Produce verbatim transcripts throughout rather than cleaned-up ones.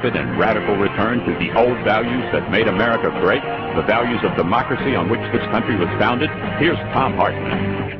rapid and radical return to the old values that made America great, the values of democracy on which this country was founded? Here's Thom Hartmann.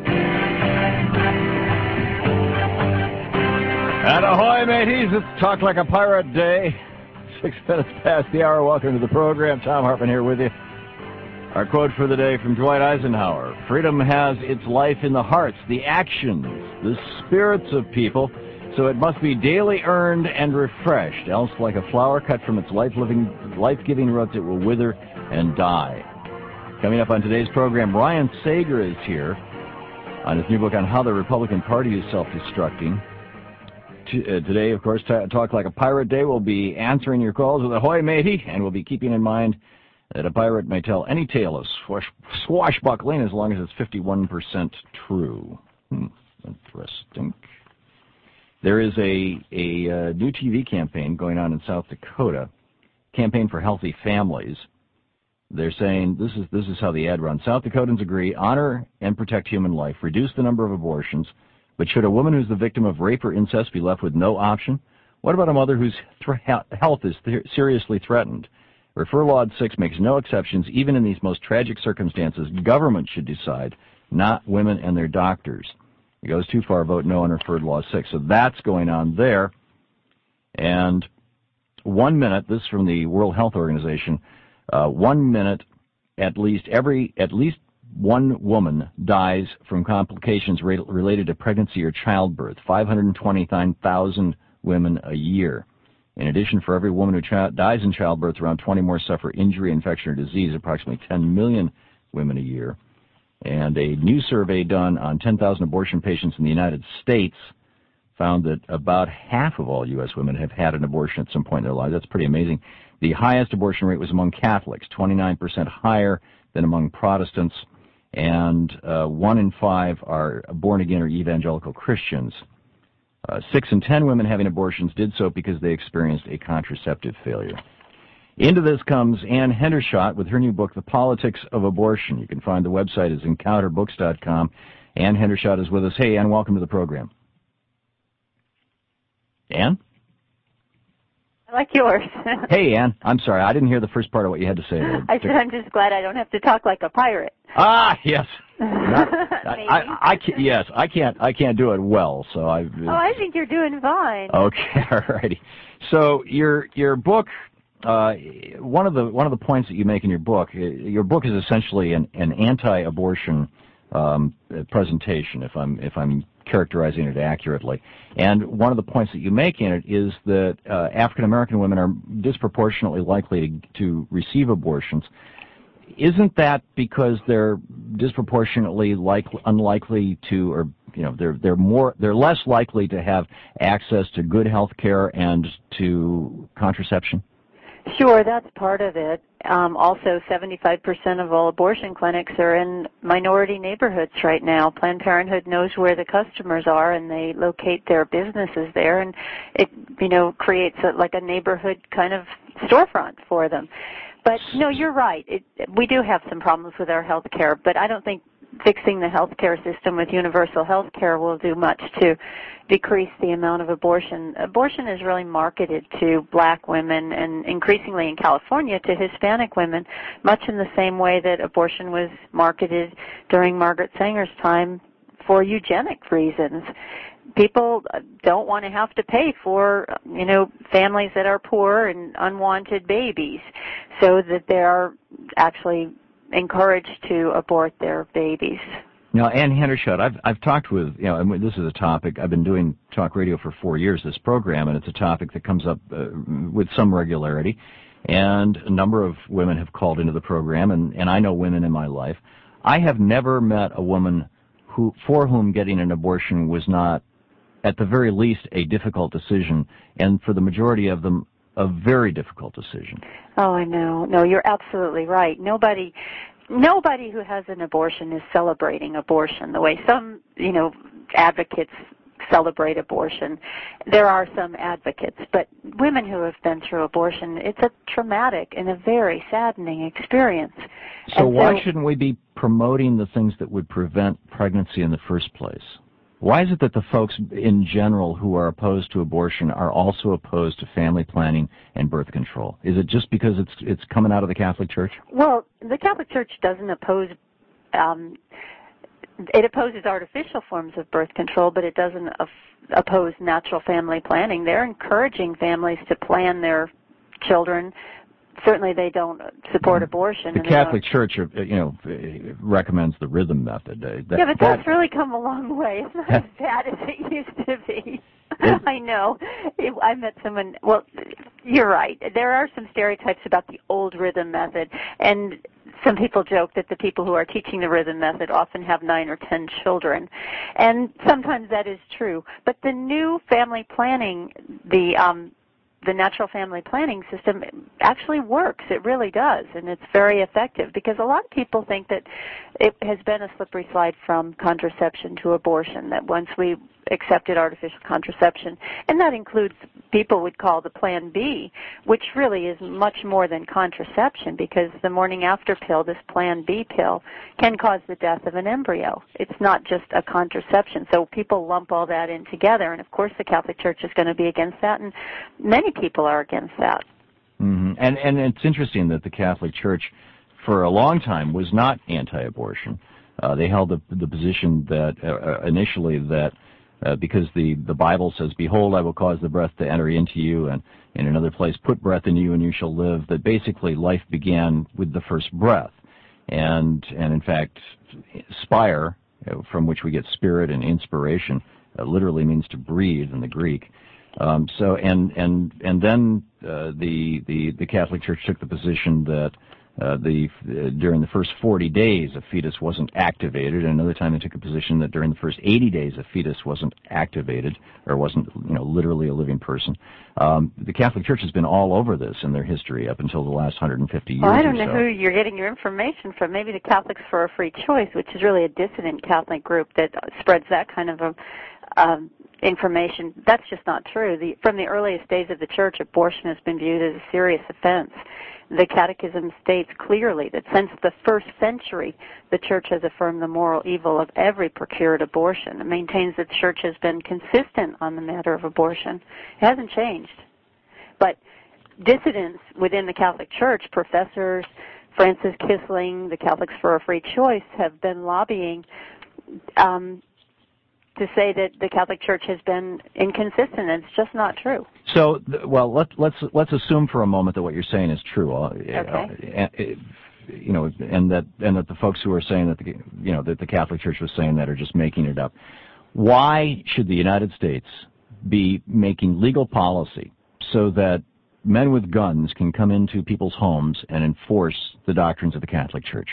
And ahoy, mateys, it's Talk Like a Pirate Day. Six minutes past the hour. Welcome to the program. Thom Hartmann here with you. Our quote for the day from Dwight Eisenhower: freedom has its life in the hearts, the actions, the spirits of people, so it must be daily earned and refreshed, else like a flower cut from its life-living, life-giving roots, it will wither and die. Coming up on today's program, Ryan Sager is here on his new book on how the Republican Party is self-destructing. Today, of course, Talk Like a Pirate Day. We'll be answering your calls with ahoy, matey, and we'll be keeping in mind that a pirate may tell any tale of swash, swashbuckling as long as it's fifty-one percent true. Hmm, interesting. There is a, a uh, new T V campaign going on in South Dakota, Campaign for Healthy Families. They're saying, this is, this is how the ad runs. South Dakotans agree, honor and protect human life, reduce the number of abortions. But should a woman who's the victim of rape or incest be left with no option? What about a mother whose th- health is th- seriously threatened? Refer Law six makes no exceptions. Even in these most tragic circumstances, government should decide, not women and their doctors. If it goes too far, vote no on Referred Law six. So that's going on there. And one minute, this is from the World Health Organization, uh, one minute at least every, at least one woman dies from complications re- related to pregnancy or childbirth, five hundred twenty-nine thousand women a year. In addition, for every woman who ch- dies in childbirth, around twenty more suffer injury, infection, or disease, approximately ten million women a year. And a new survey done on ten thousand abortion patients in the United States found that about half of all U S women have had an abortion at some point in their lives. That's pretty amazing. The highest abortion rate was among Catholics, twenty-nine percent higher than among Protestants. And uh, one in five are born-again or evangelical Christians. Uh, six in ten women having abortions did so because they experienced a contraceptive failure. Into this comes Ann Hendershot with her new book, The Politics of Abortion. You can find the website is encounter books dot com. Ann Hendershot is with us. Hey, Ann, welcome to the program. Ann? I like yours. Hey, Ann. I'm sorry. I didn't hear the first part of what you had to say. I said I'm just glad I don't have to talk like a pirate. Ah, yes. Not, I, I, I can't, yes, I can't. I can't do it well. So I. Oh, I think you're doing fine. Okay, all righty. So your your book, uh, one of the one of the points that you make in your book, your book is essentially an, an anti-abortion um, presentation. If I'm if I'm characterizing it accurately. And one of the points that you make in it is that uh, African American women are disproportionately likely to, to receive abortions. Isn't that because they're disproportionately like, unlikely to, or you know, they're they're more they're less likely to have access to good health care and to contraception? Sure, that's part of it. Um, also, seventy-five percent of all abortion clinics are in minority neighborhoods right now. Planned Parenthood knows where the customers are, and they locate their businesses there, and it, you know, creates a, like a neighborhood kind of storefront for them. But, no, you're right. It, we do have some problems with our health care, but I don't think fixing the health care system with universal health care will do much to decrease the amount of abortion. Abortion is really marketed to black women and increasingly in California to Hispanic women, much in the same way that abortion was marketed during Margaret Sanger's time for eugenic reasons. People don't want to have to pay for, you know, families that are poor and unwanted babies, so that they are actually encouraged to abort their babies. Now, Ann Hendershot, I've I've talked with, you know, and this is a topic, I've been doing talk radio for four years, this program, and it's a topic that comes up uh, with some regularity, and a number of women have called into the program, and, and I know women in my life. I have never met a woman who for whom getting an abortion was not, at the very least, a difficult decision, and for the majority of them, a very difficult decision. Oh, I know. No, you're absolutely right. Nobody... Nobody who has an abortion is celebrating abortion the way some, you know, advocates celebrate abortion. There are some advocates, but women who have been through abortion, it's a traumatic and a very saddening experience. So and why so, shouldn't we be promoting the things that would prevent pregnancy in the first place? Why is it that the folks in general who are opposed to abortion are also opposed to family planning and birth control? Is it just because it's it's coming out of the Catholic Church? Well, the Catholic Church doesn't oppose, um, it opposes artificial forms of birth control, but it doesn't op- oppose natural family planning. They're encouraging families to plan their children. Certainly they don't support abortion. The and Catholic Church, you know, recommends the rhythm method. That, yeah, but that, that's really come a long way. It's not as bad as it used to be. I know. It, I met someone, well, you're right. There are some stereotypes about the old rhythm method, and some people joke that the people who are teaching the rhythm method often have nine or ten children, and sometimes that is true. But the new family planning, the um, the natural family planning system actually works. It really does, and it's very effective because a lot of people think that it has been a slippery slide from contraception to abortion, that once we accepted artificial contraception, and that includes people would call the Plan B, which really is much more than contraception because the morning after pill, this Plan B pill, can cause the death of an embryo. It's not just a contraception. So people lump all that in together, and of course the Catholic Church is going to be against that, and many people are against that. Mm-hmm. And, and it's interesting that the Catholic Church for a long time was not anti-abortion. Uh, they held the, the position that uh, initially that Uh, because the, the Bible says, "Behold, I will cause the breath to enter into you," and in another place, "Put breath in you and you shall live," that basically life began with the first breath. And, and in fact, spire, from which we get spirit and inspiration, uh, literally means to breathe in the Greek. Um, so, and, and, and then uh, the, the, the Catholic Church took the position that Uh, the uh, during the first forty days a fetus wasn't activated, and another time they took a position that during the first eighty days a fetus wasn't activated or wasn't, you know, literally a living person. Um, the Catholic Church has been all over this in their history up until the last one hundred fifty years. Well, I don't or know so. who you're getting your information from. Maybe the Catholics for a Free Choice, which is really a dissident Catholic group that spreads that kind of a, um, information. That's just not true. The, from the earliest days of the Church, abortion has been viewed as a serious offense. The Catechism states clearly that since the first century, the Church has affirmed the moral evil of every procured abortion. It maintains that the Church has been consistent on the matter of abortion. It hasn't changed. But dissidents within the Catholic Church, professors, Francis Kissling, the Catholics for a Free Choice, have been lobbying um, to say that the Catholic Church has been inconsistent, and it's just not true. So, well, let's let's let's assume for a moment that what you're saying is true. Okay. Uh, you know, and that and that the folks who are saying that the you know that the Catholic Church was saying that are just making it up. Why should the United States be making legal policy so that men with guns can come into people's homes and enforce the doctrines of the Catholic Church?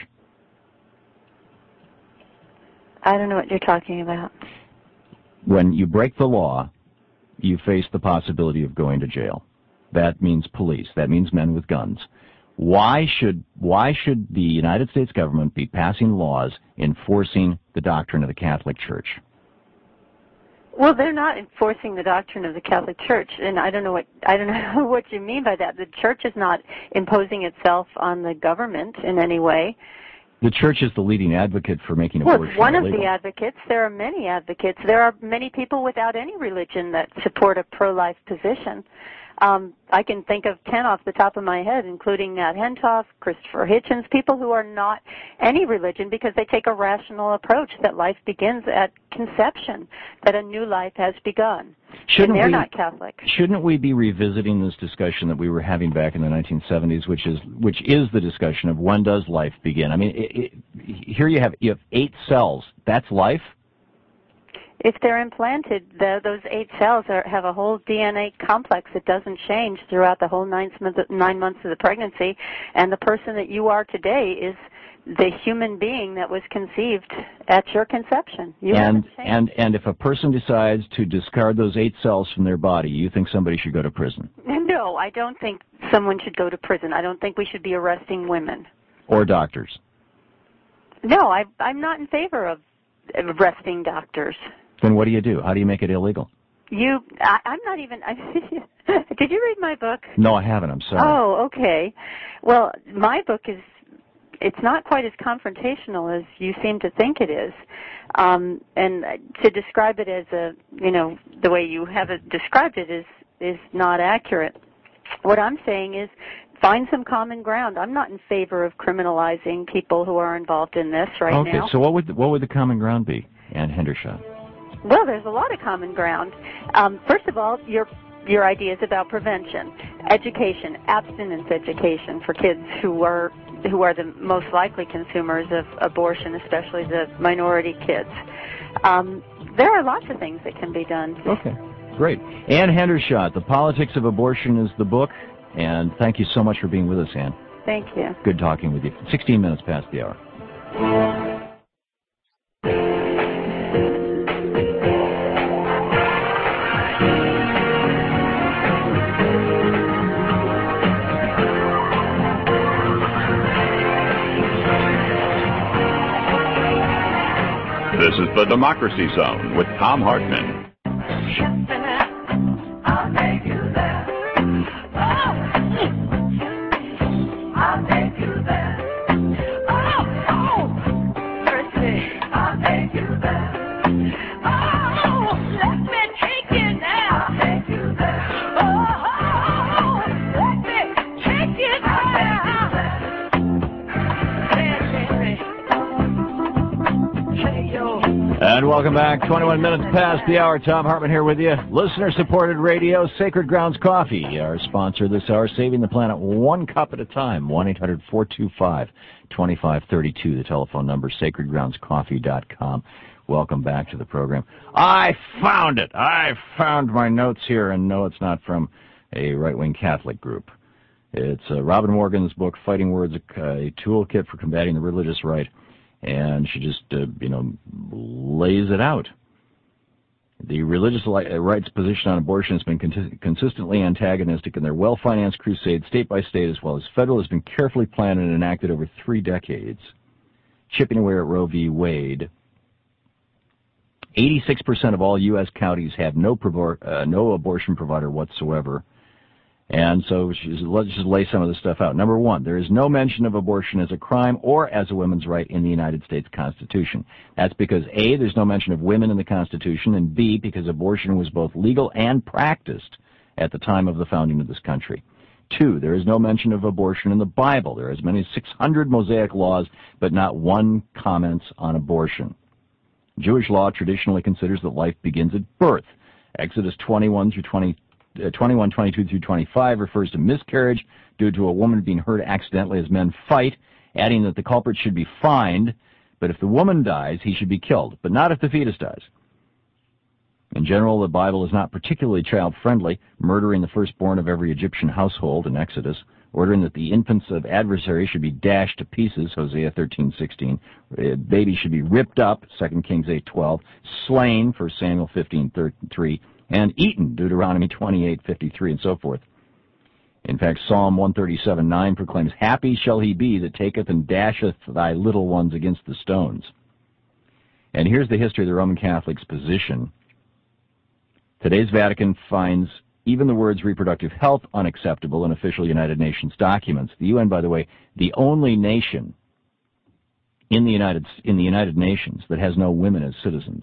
I don't know what you're talking about. When you break the law, you face the possibility of going to jail. That means police. That means men with guns. Why should why should the United States government be passing laws enforcing the doctrine of the Catholic Church? Well, they're not enforcing the doctrine of the Catholic Church, and I don't know what I don't know what you mean by that. The Church is not imposing itself on the government in any way. The Church is the leading advocate for making well, abortion it's one illegal. of the advocates. There are many advocates. There are many people without any religion that support a pro-life position. Um, I can think of ten off the top of my head, including Nat Hentoff, Christopher Hitchens, people who are not any religion because they take a rational approach that life begins at conception, that a new life has begun. Shouldn't and they're we, not Catholic. Shouldn't we be revisiting this discussion that we were having back in the nineteen seventies, which is which is the discussion of when does life begin? I mean, it, it, here you have you have eight cells. That's life? If they're implanted, the, those eight cells are, have a whole D N A complex that doesn't change throughout the whole nine, nine months of the pregnancy, and the person that you are today is the human being that was conceived at your conception. You and haven't changed. and and if a person decides to discard those eight cells from their body, you think somebody should go to prison? No, I don't think someone should go to prison. I don't think we should be arresting women. Or doctors? No, I, I'm not in favor of arresting doctors. Then what do you do? How do you make it illegal? You, I, I'm not even, I, did you read my book? No, I haven't. I'm sorry. Oh, okay. Well, my book is it's not quite as confrontational as you seem to think it is. Um, and to describe it as a, you know, the way you have it described it is, is not accurate. What I'm saying is find some common ground. I'm not in favor of criminalizing people who are involved in this right okay, now. Okay, so what would, what would the common ground be, Ann Hendershot? Well, there's a lot of common ground. Um, first of all, your your ideas about prevention, education, abstinence education for kids who are who are the most likely consumers of abortion, especially the minority kids. Um, there are lots of things that can be done. Okay, great. Ann Hendershot, The Politics of Abortion is the book, and thank you so much for being with us, Ann. Thank you. Good talking with you. sixteen minutes past the hour. This is the Democracy Zone with Thom Hartmann. I'll take you there. Oh, I'll take you there. Oh, oh, Christy, I'll take you there. Oh, let me take you now. I'll take you there. Oh, let me take you there. I'll take you there. Say yo. And welcome back. twenty-one minutes past the hour. Thom Hartmann here with you. Listener-supported radio, Sacred Grounds Coffee, our sponsor this hour, saving the planet one cup at a time. one eight hundred four two five two five three two, the telephone number, sacred grounds coffee dot com. Welcome back to the program. I found it. I found my notes here, and no, it's not from a right-wing Catholic group. It's uh, Robin Morgan's book, Fighting Words, a toolkit for combating the religious right. And she just, uh, you know, lays it out. The religious rights position on abortion has been con- consistently antagonistic, and their well-financed crusade, state by state as well as federal, has been carefully planned and enacted over three decades. Chipping away at Roe v. Wade, eighty-six percent of all U S counties have no, provo- uh, no abortion provider whatsoever. And so let's just lay some of this stuff out. Number one, there is no mention of abortion as a crime or as a women's right in the United States Constitution. That's because, A, there's no mention of women in the Constitution, and B, because abortion was both legal and practiced at the time of the founding of this country. Two, there is no mention of abortion in the Bible. There are as many as six hundred Mosaic laws, but not one comments on abortion. Jewish law traditionally considers that life begins at birth. Exodus twenty-one through twenty. Uh, twenty-one, twenty-two through twenty-five refers to miscarriage due to a woman being hurt accidentally as men fight, adding that the culprit should be fined, but if the woman dies, he should be killed, but not if the fetus dies. In general, the Bible is not particularly child-friendly, murdering the firstborn of every Egyptian household in Exodus, ordering that the infants of adversaries should be dashed to pieces, Hosea thirteen sixteen, uh, babies should be ripped up, Second Kings eight twelve, slain, First Samuel fifteen three, and eaten, Deuteronomy twenty-eight fifty-three, and so forth. In fact, Psalm one thirty-seven nine proclaims, "Happy shall he be that taketh and dasheth thy little ones against the stones." And here's the history of the Roman Catholics' position. Today's Vatican finds even the words reproductive health unacceptable in official United Nations documents. The U N, by the way, the only nation in the United, in the United Nations that has no women as citizens.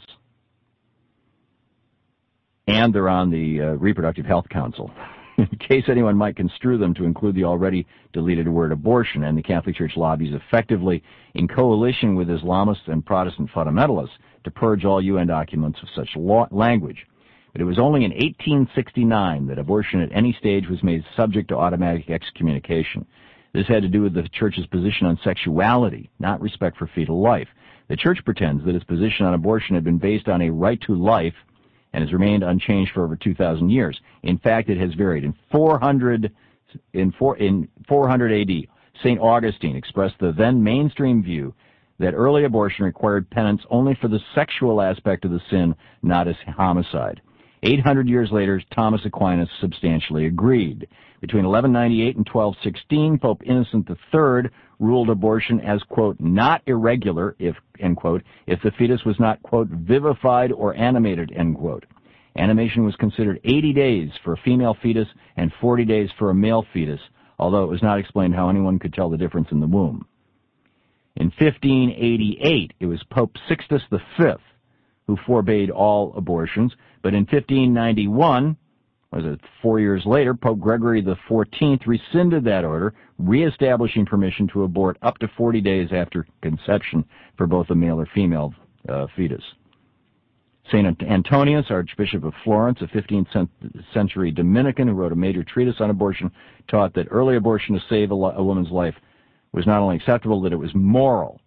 And they're on the uh, Reproductive Health Council, in case anyone might construe them to include the already deleted word abortion. And the Catholic Church lobbies effectively in coalition with Islamists and Protestant fundamentalists to purge all U N documents of such law- language. But it was only in eighteen sixty-nine that abortion at any stage was made subject to automatic excommunication. This had to do with the Church's position on sexuality, not respect for fetal life. The Church pretends that its position on abortion had been based on a right to life and has remained unchanged for over two thousand years. In fact, it has varied. In four hundred, in, four, in four hundred A D, Saint Augustine expressed the then mainstream view that early abortion required penance only for the sexual aspect of the sin, not as homicide. eight hundred years later, Thomas Aquinas substantially agreed. Between eleven ninety-eight and twelve sixteen, Pope Innocent the Third ruled abortion as, quote, not irregular, if, end quote, if the fetus was not, quote, vivified or animated, end quote. Animation was considered eighty days for a female fetus and forty days for a male fetus, although it was not explained how anyone could tell the difference in the womb. In fifteen eighty-eight, it was Pope Sixtus the Fifth who forbade all abortions, but in fifteen ninety-one, was it four years later, Pope Gregory the Fourteenth rescinded that order, reestablishing permission to abort up to forty days after conception for both a male or female uh, fetus. Saint Antonius, Archbishop of Florence, a fifteenth century Dominican who wrote a major treatise on abortion, taught that early abortion to save a, a woman's life was not only acceptable, that it was moral.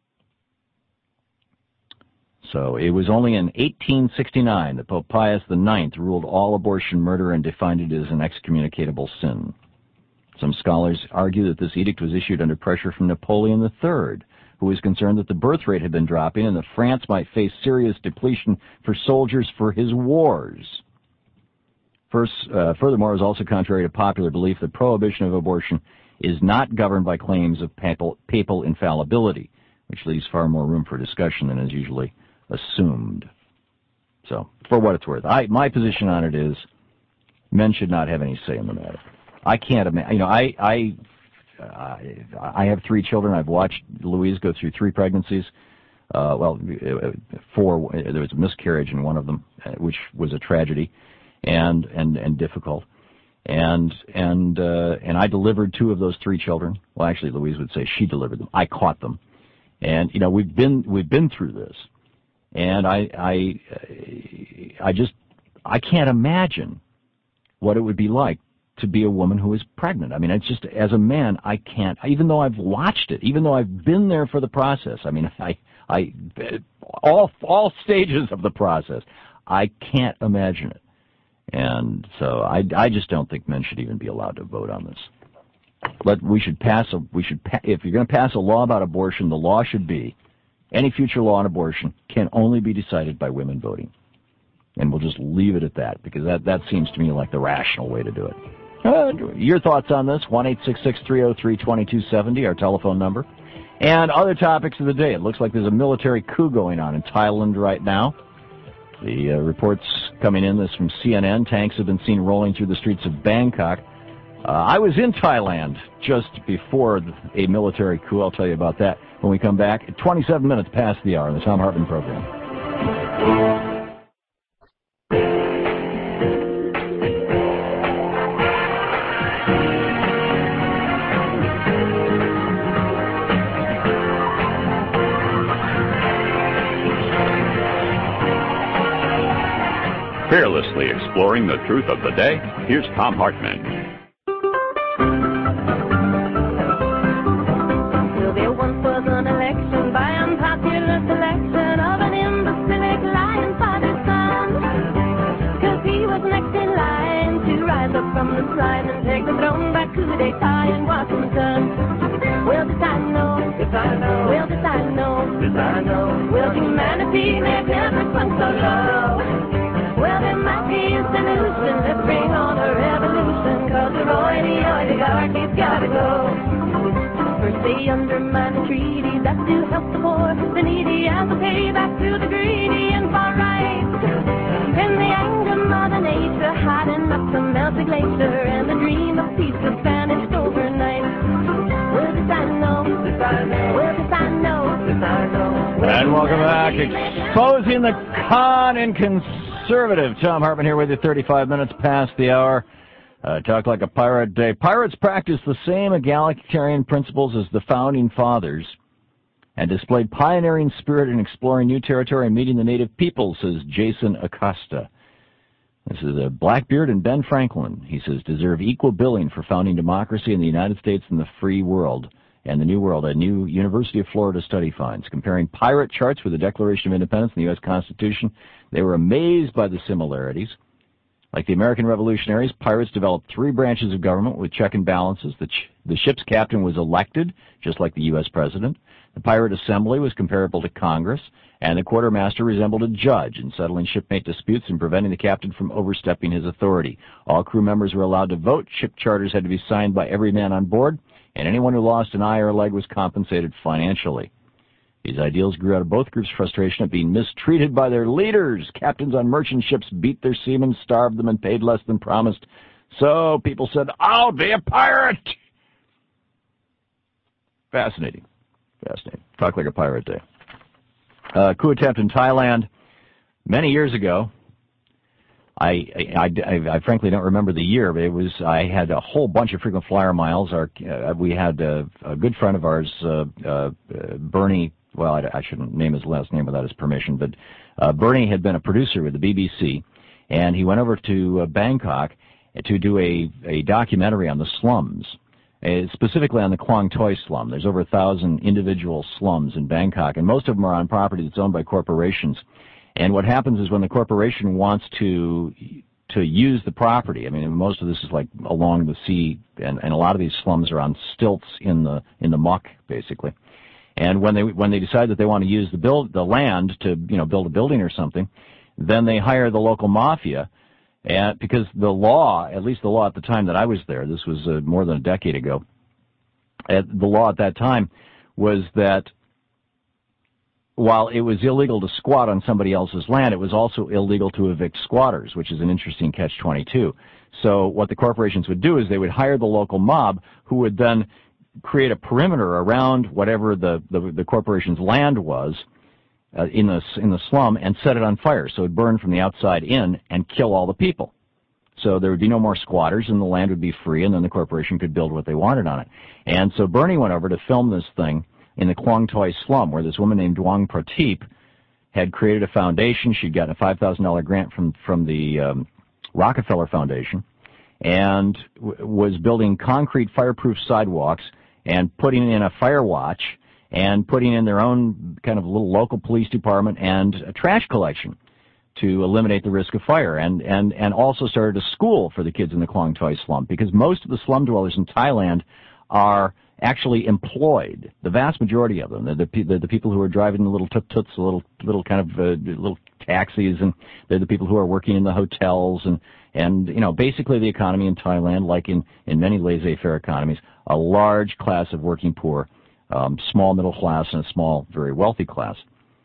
So it was only in eighteen sixty-nine that Pope Pius the Ninth ruled all abortion murder and defined it as an excommunicatable sin. Some scholars argue that this edict was issued under pressure from Napoleon the Third, who was concerned that the birth rate had been dropping and that France might face serious depletion for soldiers for his wars. First, uh, furthermore, it was also contrary to popular belief that prohibition of abortion is not governed by claims of papal, papal infallibility, which leaves far more room for discussion than is usually assumed. So, for what it's worth, I, my position on it is men should not have any say in the matter. I can't imagine, you know, I, I, uh, I have three children. I've watched Louise go through three pregnancies. Uh, well, four, there was a miscarriage in one of them, which was a tragedy and, and, and difficult. And, and, uh, and I delivered two of those three children. Well, actually, Louise would say she delivered them. I caught them. And, you know, we've been, we've been through this. And I, I, I just, I can't imagine what it would be like to be a woman who is pregnant. I mean, it's just, as a man, I can't, even though I've watched it, even though I've been there for the process, I mean, I, I, all, all stages of the process, I can't imagine it. And so I, I just don't think men should even be allowed to vote on this. But we should pass a, we should, pa- if you're going to pass a law about abortion, the law should be any future law on abortion can only be decided by women voting. And we'll just leave it at that, because that, that seems to me like the rational way to do it. Uh, your thoughts on this, one eight six six, three oh three, two two seven oh, our telephone number. And other topics of the day. It looks like there's a military coup going on in Thailand right now. The uh, reports coming in, this from C N N, tanks have been seen rolling through the streets of Bangkok. Uh, I was in Thailand just before a military coup. I'll tell you about that when we come back at twenty-seven minutes past the hour in the Thom Hartmann program. Fearlessly exploring the truth of the day, here's Thom Hartmann. Well, there once was an election by unpopular selection of an imbecilic lying father's son. Cause he was next in line to rise up from the slime and take the throne back to the d'etat in Washington. Well, this I know, this I know, well, this I know, this I know. Well, humanity may never sunk so low. Well, there might be a solution. Let's bring on a revolution, cause the royalty oligarchy's gotta go. First they undermine the treaty that's to help the poor, the needy, and the payback to the greedy and far right. Then the anger of Mother Nature hot enough to melt the glacier, and the dream of peace was vanished overnight. Well, this I know, this I know, well, this I know, this I know. And welcome back, exposing the con and conservative. Thom Hartmann here with you, thirty-five minutes past the hour. Uh, talk like a pirate day. Pirates practice the same egalitarian principles as the founding fathers and displayed pioneering spirit in exploring new territory and meeting the native people, says Jason Acosta. This is a Blackbeard and Ben Franklin. He says, deserve equal billing for founding democracy in the United States and the free world and the New World. A new University of Florida study finds. Comparing pirate charts with the Declaration of Independence and the U S Constitution, they were amazed by the similarities. Like the American revolutionaries, pirates developed three branches of government with check and balances. The, ch- the ship's captain was elected, just like the U S president. The pirate assembly was comparable to Congress, and the quartermaster resembled a judge in settling shipmate disputes and preventing the captain from overstepping his authority. All crew members were allowed to vote. Ship charters had to be signed by every man on board, and anyone who lost an eye or a leg was compensated financially. These ideals grew out of both groups' frustration at being mistreated by their leaders. Captains on merchant ships beat their seamen, starved them, and paid less than promised. So people said, I'll be a pirate! Fascinating. Fascinating. Talk Like a Pirate Day. Uh, coup attempt in Thailand many years ago. I, I, I, I frankly don't remember the year, but it was, I had a whole bunch of frequent flyer miles. Our, uh, we had a, a good friend of ours, uh, uh, Bernie, well, I, I shouldn't name his last name without his permission, but uh, Bernie had been a producer with the B B C, and he went over to uh, Bangkok to do a, a documentary on the slums, uh, specifically on the Klong Toi slum. There's over a thousand individual slums in Bangkok, and most of them are on property that's owned by corporations. And what happens is when the corporation wants to to use the property, I mean, most of this is like along the sea, and, and a lot of these slums are on stilts in the in the muck, basically. And when they when they decide that they want to use the build the land to you know build a building or something, then they hire the local mafia, and because the law, at least the law at the time that I was there, this was uh, more than a decade ago, uh, the law at that time was that while it was illegal to squat on somebody else's land, it was also illegal to evict squatters, which is an interesting catch twenty-two. So what the corporations would do is they would hire the local mob, who would then create a perimeter around whatever the, the, the corporation's land was uh, in the in the slum, and set it on fire. So it would burn from the outside in and kill all the people. So there would be no more squatters, and the land would be free, and then the corporation could build what they wanted on it. And so Bernie went over to film this thing in the Klong Toi slum, where this woman named Dwang Prateep had created a foundation. She'd gotten a five thousand dollars grant from, from the um, Rockefeller Foundation, and w- was building concrete fireproof sidewalks and putting in a fire watch and putting in their own kind of little local police department and a trash collection to eliminate the risk of fire, and, and, and also started a school for the kids in the Klong Toi slum, because most of the slum dwellers in Thailand are actually employed. The vast majority of them, they're the, they're the people who are driving the little tuk-tuks, the little, little kind of uh, little taxis, and they're the people who are working in the hotels, and, and you know, basically the economy in Thailand, like in, in many laissez-faire economies, a large class of working poor, um, small middle class, and a small, very wealthy class.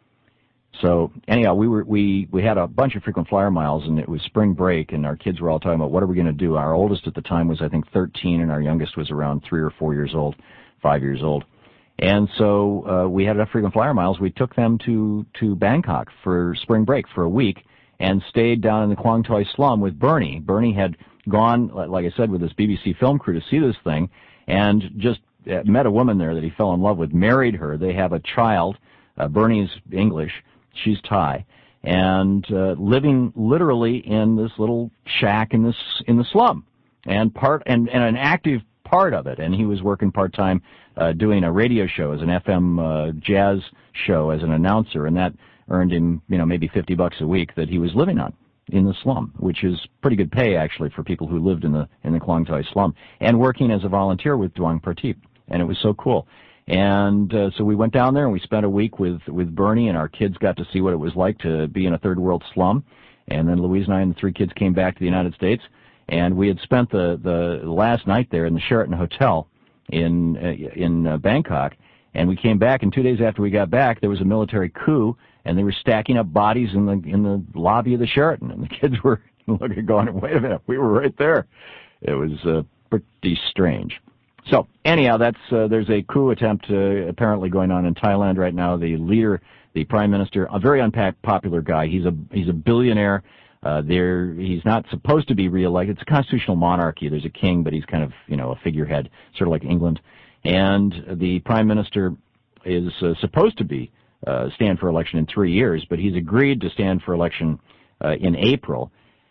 So anyhow, we were we we had a bunch of frequent flyer miles, and it was spring break, and our kids were all talking about what are we going to do. Our oldest at the time was I think thirteen, and our youngest was around three or four years old, five years old. And so uh, we had enough frequent flyer miles. We took them to to Bangkok for spring break for a week, and stayed down in the Klong Toi slum with Bernie. Bernie had gone, like I said, with this B B C film crew to see this thing, and just met a woman there that he fell in love with, married her. They have a child. Uh, Bernie's English. She's Thai, and uh, living literally in this little shack in this in the slum, and part and, and an active part of it. And he was working part time, uh, doing a radio show as an F M uh, jazz show as an announcer, and that earned him, you know, maybe fifty bucks a week that he was living on in the slum, which is pretty good pay actually for people who lived in the in the Klong Toi slum, and working as a volunteer with Dwang Prateep, and it was so cool. And uh, so we went down there and we spent a week with, with Bernie, and our kids got to see what it was like to be in a third world slum. And then Louise and I and the three kids came back to the United States, and we had spent the, the last night there in the Sheraton Hotel in uh, in uh, Bangkok. And we came back, and two days after we got back, there was a military coup, and they were stacking up bodies in the in the lobby of the Sheraton. And the kids were looking, going, "Wait a minute, we were right there." It was uh, pretty strange. So anyhow, that's uh, there's a coup attempt uh, apparently going on in Thailand right now. The leader, the prime minister, a very unpopular guy. He's a he's a billionaire. Uh, there, he's not supposed to be reelected. It's a constitutional monarchy. There's a king, but he's kind of you know a figurehead, sort of like England. And the prime minister is uh, supposed to be uh, stand for election in three years, but he's agreed to stand for election uh, in April.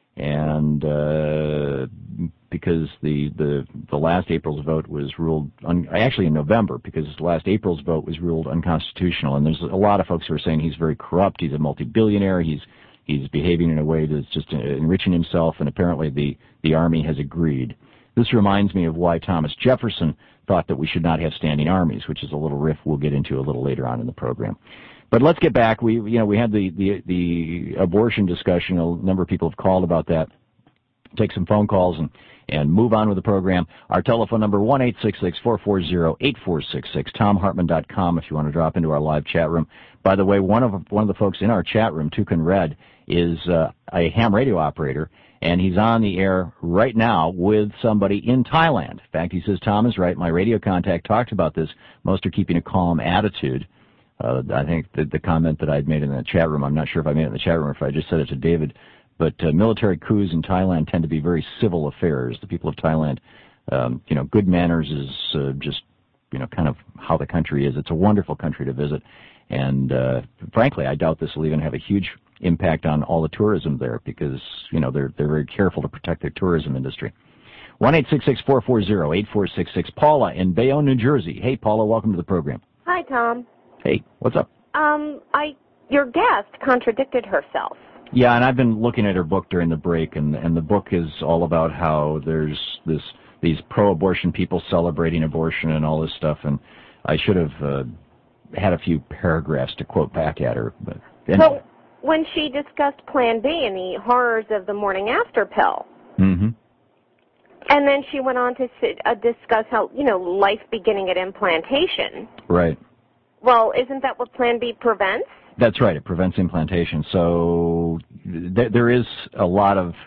And uh, because the, the the last April's vote was ruled, un, actually in November, because last April's vote was ruled unconstitutional. And there's a lot of folks who are saying he's very corrupt, he's a multi-billionaire, he's he's behaving in a way that's just enriching himself, and apparently the, the army has agreed. This reminds me of why Thomas Jefferson thought that we should not have standing armies, which is a little riff we'll get into a little later on in the program. But let's get back. We, you know, we had the, the, the abortion discussion. A number of people have called about that. Take some phone calls and, and move on with the program. Our telephone number, one eight six six, four four zero, eight four six six, tom hartman dot com if you want to drop into our live chat room. By the way, one of one of the folks in our chat room, Tukan Red, is uh, a ham radio operator, and he's on the air right now with somebody in Thailand. In fact, he says, Tom is right. My radio contact talked about this. Most are keeping a calm attitude. Uh, I think the, the comment that I'd made in the chat room, I'm not sure if I made it in the chat room or if I just said it to David, but uh, military coups in Thailand tend to be very civil affairs. The people of Thailand, um, you know, good manners is uh, just, you know, kind of how the country is. It's a wonderful country to visit. And uh, frankly, I doubt this will even have a huge impact on all the tourism there because, you know, they're, they're very careful to protect their tourism industry. one eight six six, four four zero, eight four six six. Paula in Bayonne, New Jersey. Hey, Paula, welcome to the program. Hi, Tom. Hey, what's up? Um, I your guest contradicted herself. Yeah, and I've been looking at her book during the break, and and the book is all about how there's this these pro-abortion people celebrating abortion and all this stuff, and I should have uh, had a few paragraphs to quote back at her. But anyway. So when she discussed Plan B and the horrors of the morning after pill, mm-hmm. and then she went on to sit, uh, discuss how, you know, life beginning at implantation. Right. Well, isn't that what Plan B prevents? That's right. It prevents implantation. So th- there is a lot of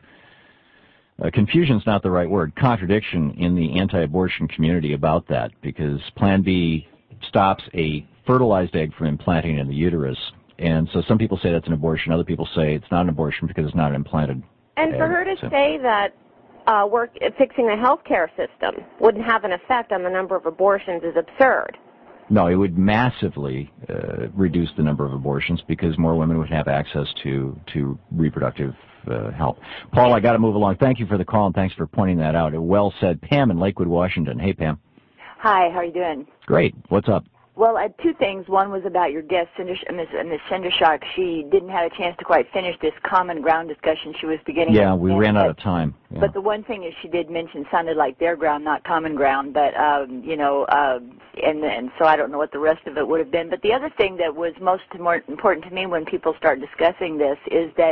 uh, confusion's not the right word, contradiction in the anti-abortion community about that, because Plan B stops a fertilized egg from implanting in the uterus. And so some people say that's an abortion. Other people say it's not an abortion because it's not an implanted And egg. for her to So- say that uh, work fixing the healthcare system wouldn't have an effect on the number of abortions is absurd. No, it would massively uh, reduce the number of abortions because more women would have access to to reproductive uh, health. Paul, I got to move along. Thank you for the call and thanks for pointing that out. Well said. Pam in Lakewood, Washington. Hey, Pam. Hi, how are you doing? Great. What's up? Well, I had two things. One was about your guest, Cinder, Miss Miss Cindershark. She didn't have a chance to quite finish this common ground discussion she was beginning. Yeah, with, we and, ran out but, of time. Yeah. But the one thing is she did mention sounded like their ground, not common ground. But, um, you know, uh, and, and so I don't know what the rest of it would have been. But the other thing that was most more important to me when people start discussing this is that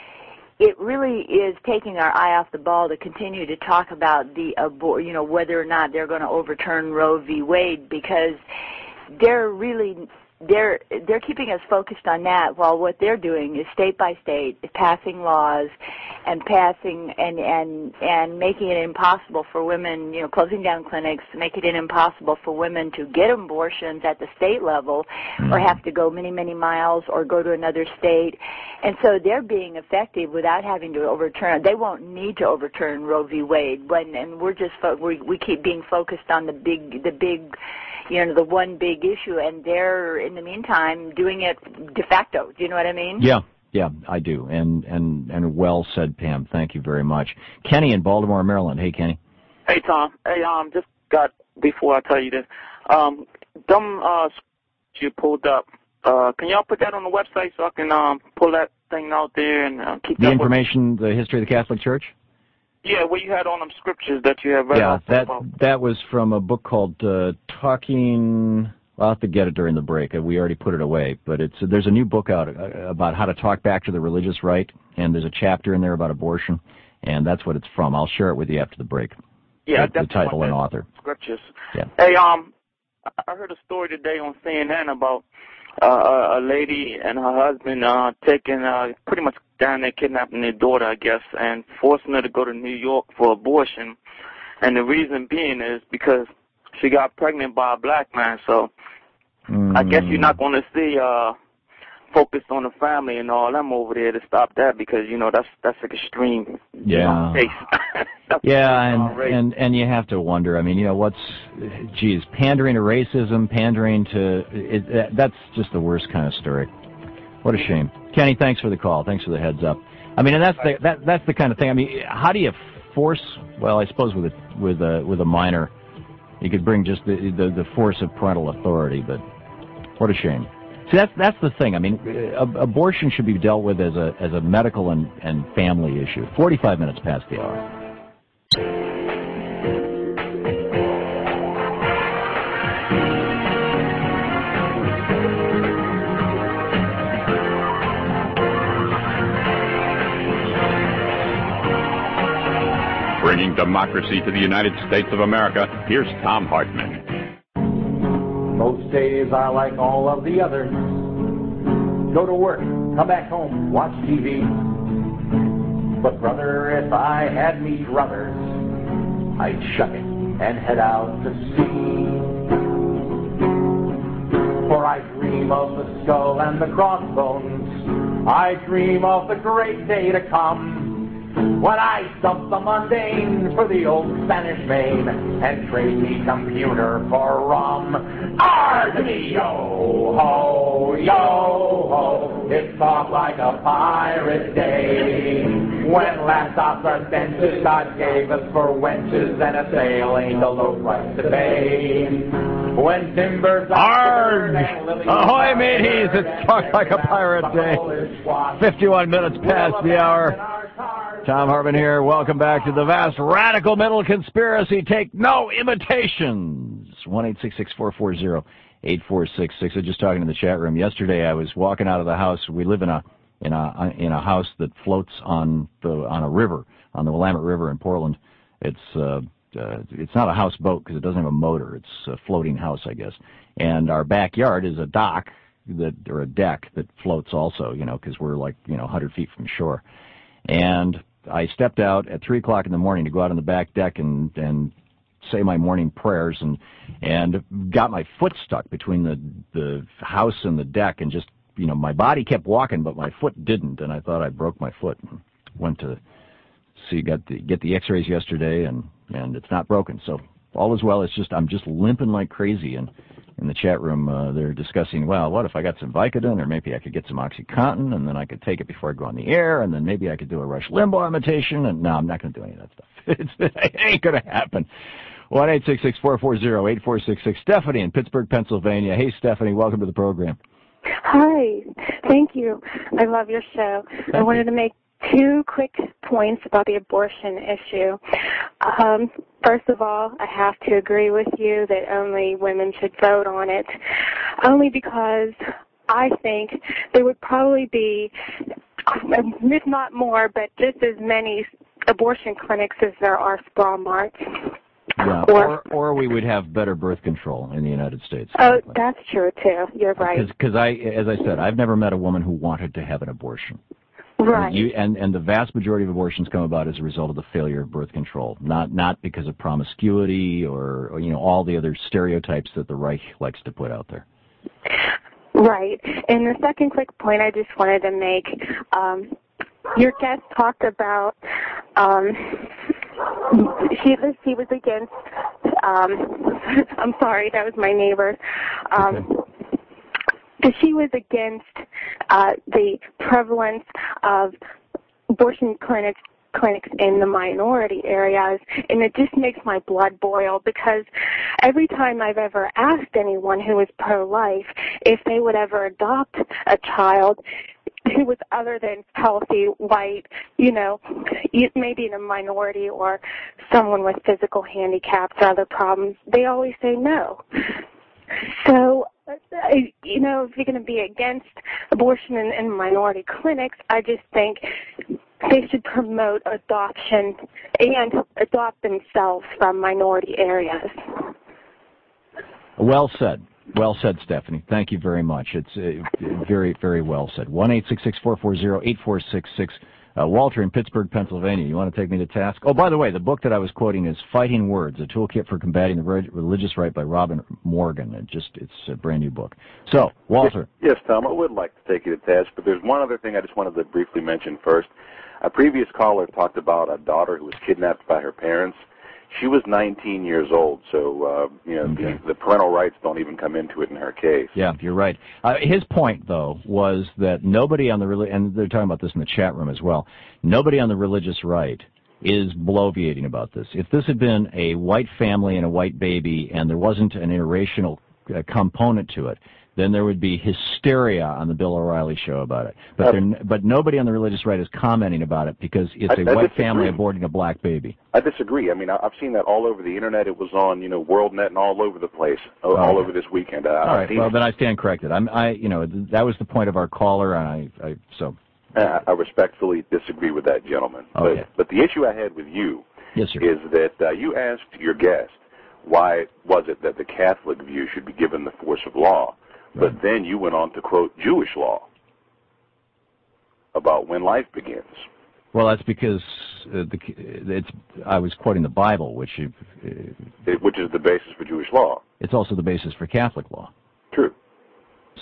it really is taking our eye off the ball to continue to talk about the, abor- you know, whether or not they're going to overturn Roe v. Wade, because they're really they're they're keeping us focused on that while what they're doing is state by state passing laws and passing and and and making it impossible for women, you know, closing down clinics, making it impossible for women to get abortions at the state level or have to go many many miles or go to another state. And so they're being effective without having to overturn. They won't need to overturn Roe v. Wade. When and we're just fo- we we keep being focused on the big the big you know, the one big issue, and they're, in the meantime, doing it de facto. Do you know what I mean? Yeah, yeah, I do. And and and well said, Pam. Thank you very much. Kenny in Baltimore, Maryland. Hey, Kenny. Hey, Tom. Hey, um, just got, before I tell you this, um, them, uh, you pulled up, uh, can y'all put that on the website so I can, um, pull that thing out there and uh, keep The up information, the history of the Catholic Church? Yeah, well, you had on them scriptures that you have read. Yeah, off that about. that was from a book called uh, Talking. I'll have to get it during the break. We already put it away, but it's there's a new book out about how to talk back to the religious right, and there's a chapter in there about abortion, and that's what it's from. I'll share it with you after the break. Yeah, the, the title and author. Scriptures. Yeah. Hey, um, I heard a story today on C N N about uh, a lady and her husband uh, taking uh, pretty much down there kidnapping their daughter, I guess, and forcing her to go to New York for abortion. And the reason being is because she got pregnant by a black man. So mm. I guess you're not going to see uh, focused on the family and all them over there to stop that because, you know, that's that's like extreme. Yeah. You know, yeah, and, and and you have to wonder, I mean, you know, what's, geez, pandering to racism, pandering to, it, that, that's just the worst kind of story. What a shame. Kenny, thanks for the call. Thanks for the heads up. I mean, and that's the that that's the kind of thing. I mean, how do you force? Well, I suppose with a with a with a minor, you could bring just the the, the force of parental authority. But what a shame. See, that's that's the thing. I mean, ab- abortion should be dealt with as a as a medical and and family issue. Forty-five minutes past the hour. Bringing democracy to the United States of America, here's Tom Hartman. Most days are like all of the others. Go to work, come back home, watch T V. But brother, if I had me druthers, I'd shuck it and head out to sea. For I dream dream of the skull and the crossbones. I dream of the great day to come, when I dump the mundane for the old Spanish main and trade me computer for rum. Arg me, yo ho, yo ho, it's talk like a pirate day. When last off the benches God gave us for wenches and a sail ain't a low price to pay. When timbers Arg! Ahoy, mateys! It's Talk Like a Pirate Day. fifty-one minutes past the hour. Tom Hartman here. Welcome back to the vast radical mental conspiracy. Take no imitations. one eight six six, four four zero, eight four six six. I was just talking in the chat room. Yesterday I was walking out of the house. We live in a in a in a house that floats on the on a river, on the Willamette River in Portland. It's uh, uh it's not a houseboat because it doesn't have a motor. It's a floating house, I guess. And our backyard is a dock that or a deck that floats also, you know, because we're like, you know, one hundred feet from shore. And I stepped out at three o'clock in the morning to go out on the back deck and and say my morning prayers, and and got my foot stuck between the the house and the deck, and just, you know, my body kept walking, but my foot didn't, and I thought I broke my foot. And went to see got the get the X-rays yesterday, and and it's not broken, so all is well. It's just I'm just limping like crazy, and in the chat room, uh, they're discussing, well, what if I got some Vicodin, or maybe I could get some OxyContin, and then I could take it before I go on the air, and then maybe I could do a Rush Limbaugh imitation, and no, I'm not going to do any of that stuff. It's, it ain't going to happen. one eight six six, four four zero, eight four six six. Stephanie in Pittsburgh, Pennsylvania. Hey, Stephanie, welcome to the program. Hi. Thank you. I love your show. Thank I wanted you. to make two quick points about the abortion issue. Um, first of all, I have to agree with you that only women should vote on it, only because I think there would probably be, if not more, but just as many abortion clinics as there are spa marts. Yeah, or, or we would have better birth control in the United States. Oh, that's true, too. You're right. Because I, as I said, I've never met a woman who wanted to have an abortion. Right. And, you, and and the vast majority of abortions come about as a result of the failure of birth control, not not because of promiscuity or, or you know all the other stereotypes that the Reich likes to put out there. Right. And the second quick point I just wanted to make, um, your guest talked about um, she she was against. Um, I'm sorry, that was my neighbor. Um, Okay. She was against uh, the prevalence of abortion clinics clinics in the minority areas, and it just makes my blood boil, because every time I've ever asked anyone who is pro-life if they would ever adopt a child who was other than healthy, white, you know, maybe in a minority or someone with physical handicaps or other problems, they always say no. So, you know, if you're going to be against abortion in, in minority clinics, I just think they should promote adoption and adopt themselves from minority areas. Well said. Well said, Stephanie. Thank you very much. It's uh, very, very well said. one eight six six, four four zero, eight four six six. Uh, Walter in Pittsburgh, Pennsylvania. You want to take me to task? Oh, by the way, the book that I was quoting is Fighting Words, a toolkit for combating the religious right by Robin Morgan. It just, it's a brand new book. So, Walter. Yes, Tom, I would like to take you to task, but there's one other thing I just wanted to briefly mention first. A previous caller talked about a daughter who was kidnapped by her parents. She was nineteen years old, so uh, you know Okay. the, the parental rights don't even come into it in her case. Yeah, you're right. Uh, his point, though, was that nobody on the reli- and they're talking about this in the chat room as well. Nobody on the religious right is bloviating about this. If this had been a white family and a white baby, and there wasn't an interracial uh, component to it, then there would be hysteria on the Bill O'Reilly show about it. But Uh, there, but nobody on the religious right is commenting about it because it's I- a I white disagree. family aborting a black baby. I disagree. I mean, I, I've seen that all over the internet. It was on, you know, WorldNet and all over the place, all, all Oh. over this weekend. Uh, All I've right. seen Well, it. then I stand corrected. I'm, I, you know, th- that was the point of our caller, and I, I so. Uh, I respectfully disagree with that gentleman. Okay. But, but the issue I had with you Yes, sir. is that uh, you asked your guest why was it that the Catholic view should be given the force of law, but Right. then you went on to quote Jewish law about when life begins. Well, that's because uh, the, it's. I was quoting the Bible, which uh, It, which is the basis for Jewish law. it's also the basis for Catholic law. True.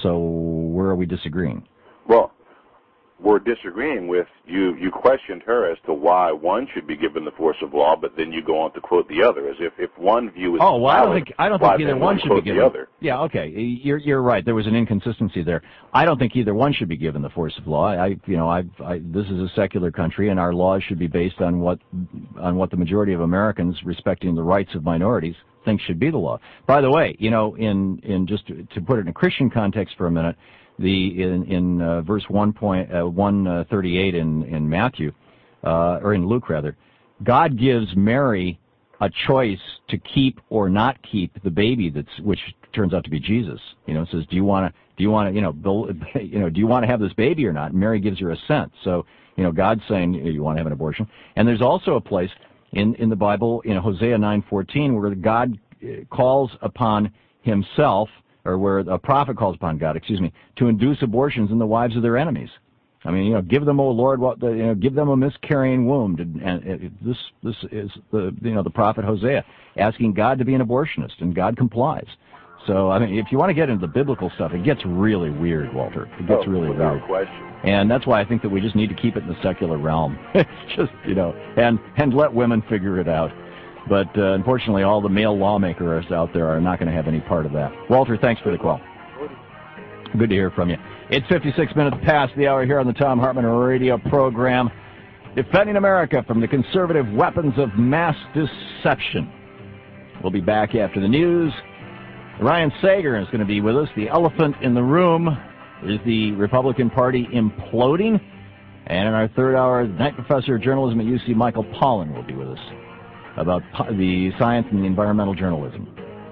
So where are we disagreeing? Well, we're disagreeing with you. You questioned her as to why one should be given the force of law, but then you go on to quote the other, as if if one view is oh, well, valid, I don't think I don't why think either then one should be given the other. Yeah, okay, you're you're right. There was an inconsistency there. I don't think either one should be given the force of law. I you know I, I this is a secular country, and our laws should be based on what on what the majority of Americans, respecting the rights of minorities, think should be the law. By the way, you know, in in just to, to put it in a Christian context for a minute. The in, in uh, verse one point uh, one thirty eight in in Matthew, uh, or in Luke rather, God gives Mary a choice to keep or not keep the baby that's which turns out to be Jesus. You know, it says, do you want to do you want to you know build, you know do you want to have this baby or not? And Mary gives her assent. So you know God's saying you want to have an abortion. And there's also a place in in the Bible in Hosea nine fourteen where God calls upon Himself. Or where a prophet calls upon God, excuse me, to induce abortions in the wives of their enemies. I mean, you know, give them, O Lord, what the, you know, give them a miscarrying womb. And, and this, this is the, you know, the prophet Hosea asking God to be an abortionist, and God complies. So, I mean, if you want to get into the biblical stuff, it gets really weird, Walter. It gets oh, really without weird. question. And that's why I think that we just need to keep it in the secular realm. It's just, you know, and and let women figure it out. But uh, unfortunately, all the male lawmakers out there are not going to have any part of that. Walter, thanks for the call. Good to hear from you. It's fifty-six minutes past the hour here on the Thom Hartmann radio program, defending America from the conservative weapons of mass deception. We'll be back after the news. Ryan Sager is going to be with us. The elephant in the room is the Republican Party imploding. And in our third hour, the Knight Professor of Journalism at U C, Michael Pollan, will be with us about the science and the environmental journalism.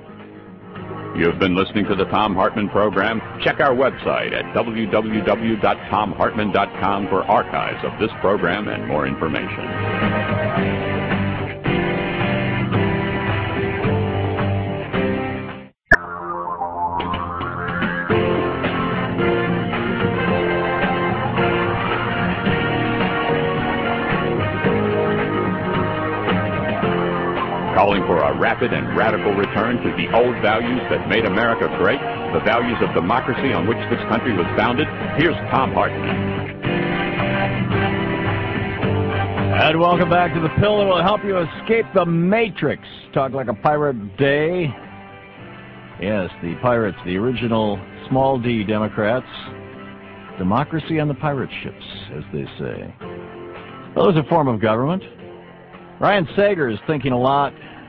You've been listening to the Thom Hartmann program. Check our website at w w w dot tom hartmann dot com for archives of this program and more information. Calling for a rapid and radical return to the old values that made America great, the values of democracy on which this country was founded. Here's Thom Hartmann. And welcome back to the pill that will help you escape the Matrix. Talk Like a Pirate Day. Yes, the pirates, the original small d Democrats. Democracy on the pirate ships, as they say. Well, it was a form of government. Ryan Sager is thinking a lot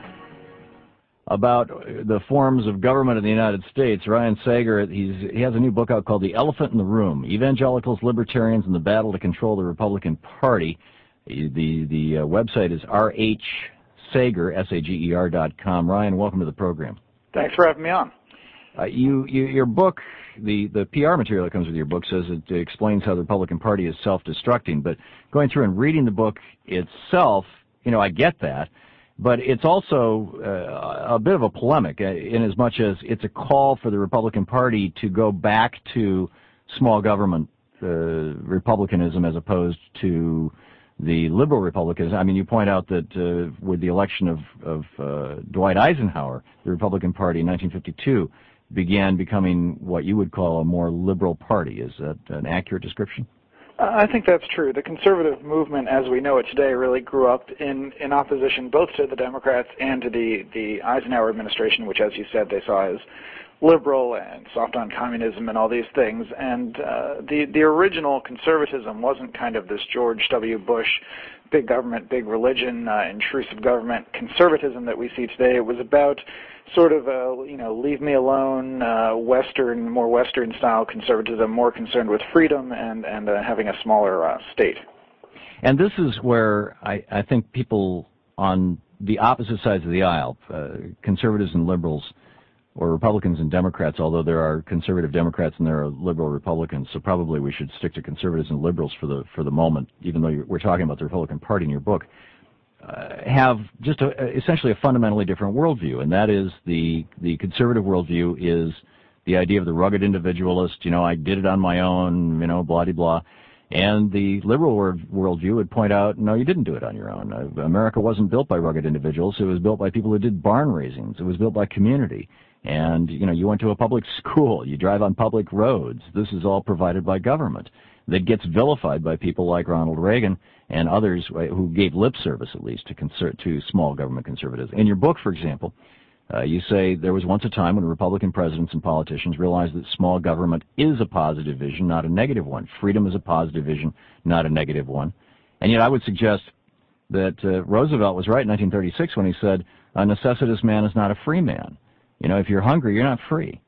about the forms of government in the United States. Ryan Sager, he's, he has a new book out called The Elephant in the Room, Evangelicals, Libertarians, and the Battle to Control the Republican Party. The, the uh, website is r h sager, S A G E R dot com. Ryan, welcome to the program. Thanks for having me on. Uh, you, you, your book, the, the P R material that comes with your book says it explains how the Republican Party is self-destructing, but going through and reading the book itself, you know, I get that, but it's also uh, a bit of a polemic in as much as it's a call for the Republican Party to go back to small government uh, republicanism as opposed to the liberal republicanism. I mean, you point out that uh, with the election of, of uh, Dwight Eisenhower, the Republican Party in nineteen fifty-two began becoming what you would call a more liberal party. Is that an accurate description? I think that's true. The conservative movement, as we know it today, really grew up in, in opposition both to the Democrats and to the, the Eisenhower administration, which, as you said, they saw as liberal and soft on communism and all these things. And uh, the, the original conservatism wasn't kind of this George W. Bush big government, big religion, uh, intrusive government conservatism that we see today. It was about sort of a, you know, leave me alone, uh, Western, more Western-style conservatism, more concerned with freedom and, and uh, having a smaller uh, state. And this is where I, I think people on the opposite sides of the aisle, uh, conservatives and liberals, or Republicans and Democrats, although there are conservative Democrats and there are liberal Republicans, so probably we should stick to conservatives and liberals for the for the moment, even though you're, we're talking about the Republican Party in your book, uh, have just a, essentially a fundamentally different worldview, and that is the the conservative worldview is the idea of the rugged individualist, you know, I did it on my own, you know, blah-de-blah. And the liberal world, worldview would point out, no, you didn't do it on your own. Uh, America wasn't built by rugged individuals. It was built by people who did barn raisings. It was built by community. And, you know, you went to a public school, you drive on public roads. This is all provided by government. That gets vilified by people like Ronald Reagan and others who gave lip service, at least, to, conser- to small government conservatives. In your book, for example, uh, you say there was once a time when Republican presidents and politicians realized that small government is a positive vision, not a negative one. Freedom is a positive vision, not a negative one. And yet I would suggest that uh, Roosevelt was right in nineteen thirty-six when he said, a necessitous man is not a free man. You know, if you're hungry, you're not free.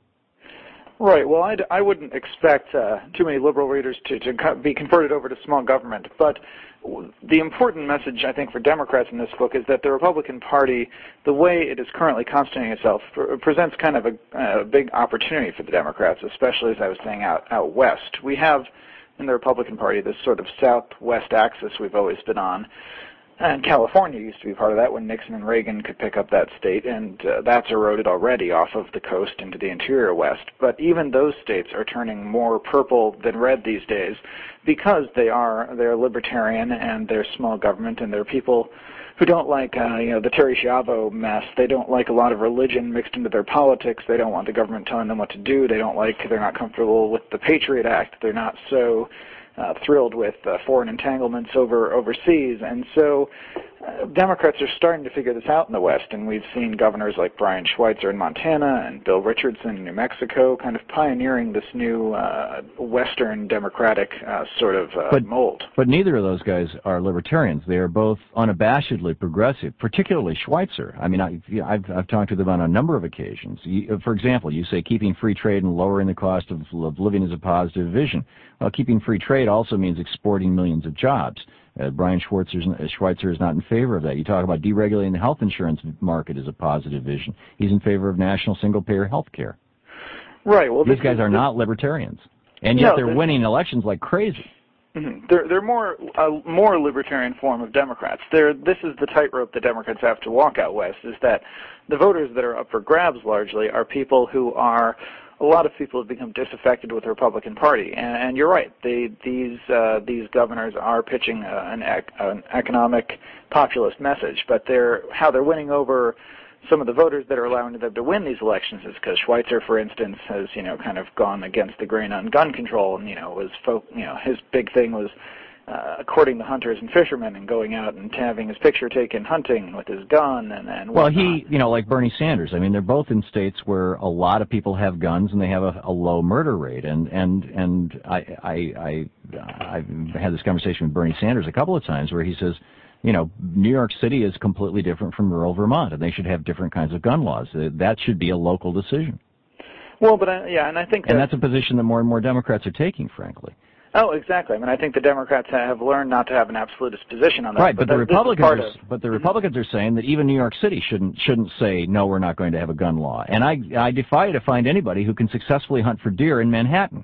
Right. Well, I'd, I wouldn't expect uh, too many liberal readers to, to co- be converted over to small government. But the important message, I think, for Democrats in this book is that the Republican Party, the way it is currently constituting itself, pr- presents kind of a, a big opportunity for the Democrats, especially, as I was saying, out, out west. We have in the Republican Party this sort of southwest axis we've always been on. And California used to be part of that when Nixon and Reagan could pick up that state, and uh, that's eroded already off of the coast into the interior west. But even those states are turning more purple than red these days because they are they're libertarian and they're small government and they're people who don't like uh, you know the Terry Schiavo mess. They don't like a lot of religion mixed into their politics. They don't want the government telling them what to do. They don't like they're not comfortable with the Patriot Act. They're not so Uh, thrilled with uh, foreign entanglements over overseas, and so uh, Democrats are starting to figure this out in the West, and we've seen governors like Brian Schweitzer in Montana and Bill Richardson in New Mexico kind of pioneering this new uh, Western Democratic uh, sort of uh, but, mold. But neither of those guys are libertarians. They are both unabashedly progressive, particularly Schweitzer. I mean, I, I've, I've talked to them on a number of occasions. You, for example, you say keeping free trade and lowering the cost of, of living is a positive vision. Well, keeping free trade also means exporting millions of jobs. Uh, Brian Schweitzer Schweitzer is not in favor of that. You talk about deregulating the health insurance market as a positive vision. He's in favor of national single-payer health care. Right. Well, these guys are not libertarians, and yet no, they're winning elections like crazy. Mm-hmm. They're they're more a more libertarian form of Democrats. They're this is the tightrope the Democrats have to walk out west. Is that the voters that are up for grabs largely are people who are. A lot of people have become disaffected with the Republican Party, and, and you're right. They, these uh, these governors are pitching uh, an, ec- an economic populist message, but they're how they're winning over some of the voters that are allowing them to win these elections is because Schweitzer, for instance, has you know kind of gone against the grain on gun control, and you know was fo- you know his big thing was. Uh, courting the hunters and fishermen and going out and having his picture taken hunting with his gun and, and well, whatnot. he, you know, like Bernie Sanders. I mean, they're both in states where a lot of people have guns and they have a, a low murder rate. And and and I I I I've had this conversation with Bernie Sanders a couple of times where he says, you know, New York City is completely different from rural Vermont, and they should have different kinds of gun laws. That should be a local decision. Well, but I, yeah, and I think that, and that's a position that more and more Democrats are taking, frankly. Oh, exactly. I mean, I think the Democrats have learned not to have an absolutist position on that. Right, but, but the Republicans, are, of, but the Republicans are saying that even New York City shouldn't shouldn't say no, we're not going to have a gun law. And I I defy you to find anybody who can successfully hunt for deer in Manhattan.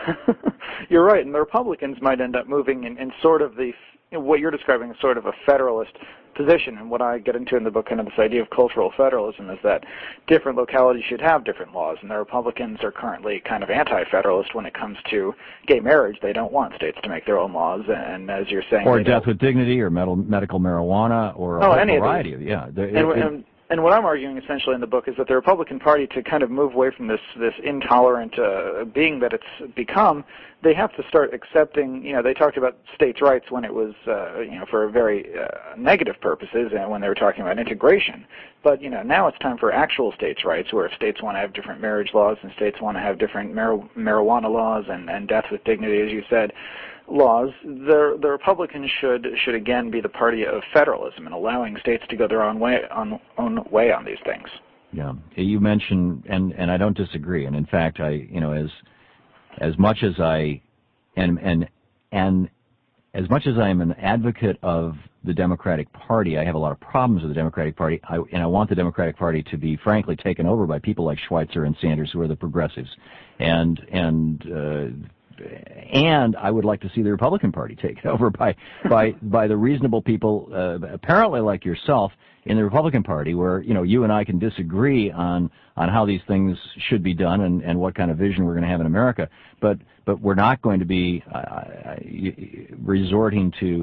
You're right, and the Republicans might end up moving in, in sort of the what you're describing as sort of a federalist position. And what I get into in the book, kind of this idea of cultural federalism, is that different localities should have different laws, and the Republicans are currently kind of anti-federalist when it comes to gay marriage. They don't want states to make their own laws, and as you're saying, or death with dignity, or medical, medical marijuana, or a oh, whole any variety of of yeah. And, it, and, and what I'm arguing essentially in the book is that the Republican Party, to kind of move away from this this intolerant uh, being that it's become, they have to start accepting, you know, they talked about states' rights when it was, uh, you know, for very uh, negative purposes and when they were talking about integration. But, you know, now it's time for actual states' rights, where if states want to have different marriage laws and states want to have different mar- marijuana laws and, and death with dignity, as you said, laws, the the Republicans should should again be the party of federalism and allowing states to go their own way on own way on these things. Yeah, you mentioned, and and I don't disagree. And in fact, I you know as as much as I and and and as much as I am an advocate of the Democratic Party, I have a lot of problems with the Democratic Party, I, and I want the Democratic Party to be, frankly, taken over by people like Schweitzer and Sanders, who are the progressives, and and. Uh, And I would like to see the Republican Party taken over by by by the reasonable people, uh, apparently like yourself, in the Republican Party, where you know you and I can disagree on on how these things should be done and, and what kind of vision we're going to have in America. But but we're not going to be uh, resorting to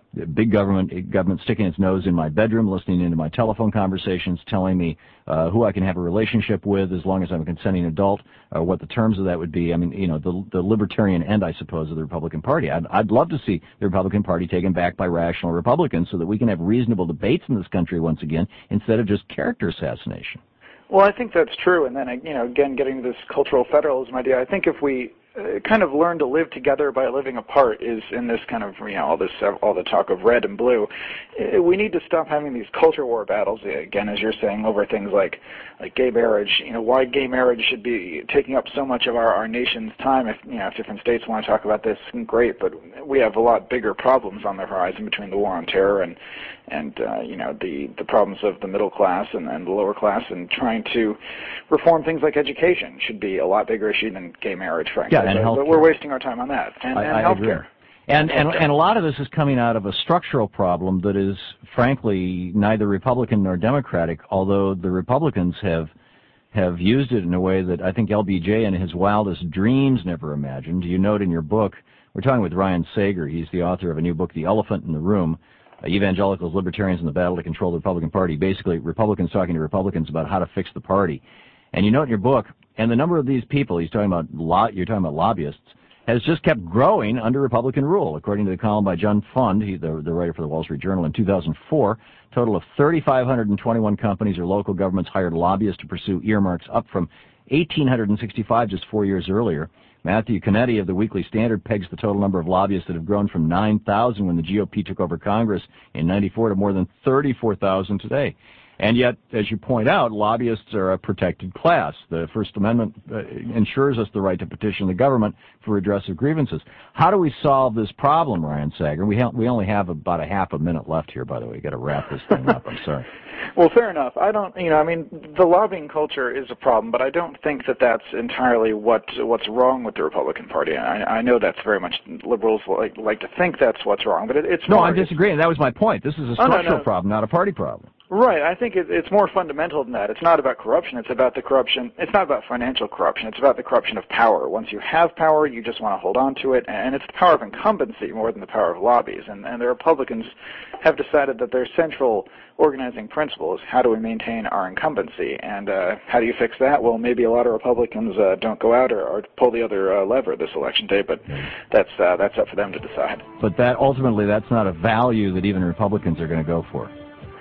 big government, government sticking its nose in my bedroom, listening into my telephone conversations, telling me uh, who I can have a relationship with as long as I'm a consenting adult, uh, what the terms of that would be. I mean, you know, the, the libertarian end, I suppose, of the Republican Party. I'd, I'd love to see the Republican Party taken back by rational Republicans so that we can have reasonable debates in this country once again instead of just character assassination. Well, I think that's true. And then, you know, again, getting to this cultural federalism idea, I think if we uh, kind of learn to live together by living apart is in this kind of, you know, all this, uh, all the talk of red and blue, uh, we need to stop having these culture war battles, again, as you're saying, over things like, like gay marriage, you know, why gay marriage should be taking up so much of our, our nation's time. If, you know, if different states want to talk about this, great, but we have a lot bigger problems on the horizon between the war on terror and, and uh, you know, the, the problems of the middle class and, and the lower class, and trying to reform things like education should be a lot bigger issue than gay marriage, frankly. Yeah, and but, but we're wasting our time on that. And, I, and I healthcare. agree. And, and, and a lot of this is coming out of a structural problem that is, frankly, neither Republican nor Democratic, although the Republicans have have used it in a way that I think L B J in his wildest dreams never imagined. You note in your book, we're talking with Ryan Sager. He's the author of a new book, The Elephant in the Room, uh, Evangelicals, Libertarians, and the Battle to Control the Republican Party. Basically, Republicans talking to Republicans about how to fix the party. And you note in your book, and the number of these people, he's talking about, lo- you're talking about lobbyists, has just kept growing under Republican rule. According to the column by John Fund, he, the, the writer for the Wall Street Journal, in two thousand four, a total of three thousand five hundred twenty-one companies or local governments hired lobbyists to pursue earmarks, up from one thousand eight hundred sixty-five just four years earlier. Matthew Canetti of the Weekly Standard pegs the total number of lobbyists that have grown from nine thousand when the G O P took over Congress in ninety-four to more than thirty-four thousand today. And yet, as you point out, lobbyists are a protected class. The First Amendment uh, ensures us the right to petition the government for redress of grievances. How do we solve this problem, Ryan Sager? We, ha- we only have about a half a minute left here, by the way. We've got to wrap this thing up. I'm sorry. Well, fair enough. I don't, you know, I mean, the lobbying culture is a problem, but I don't think that that's entirely what what's wrong with the Republican Party. I, I know that's very much liberals like like to think that's what's wrong, but it, it's no. more, I'm disagreeing. That was my point. This is a structural oh, no, no. problem, not a party problem. Right. I think it, it's more fundamental than that. It's not about corruption. It's about the corruption. It's not about financial corruption. It's about the corruption of power. Once you have power, you just want to hold on to it, and it's the power of incumbency more than the power of lobbies. And, and the Republicans have decided that their central organizing principle is how do we maintain our incumbency, and uh, how do you fix that? Well, maybe a lot of Republicans uh, don't go out or, or pull the other uh, lever this election day, but that's uh, that's up for them to decide. But that ultimately, that's not a value that even Republicans are going to go for.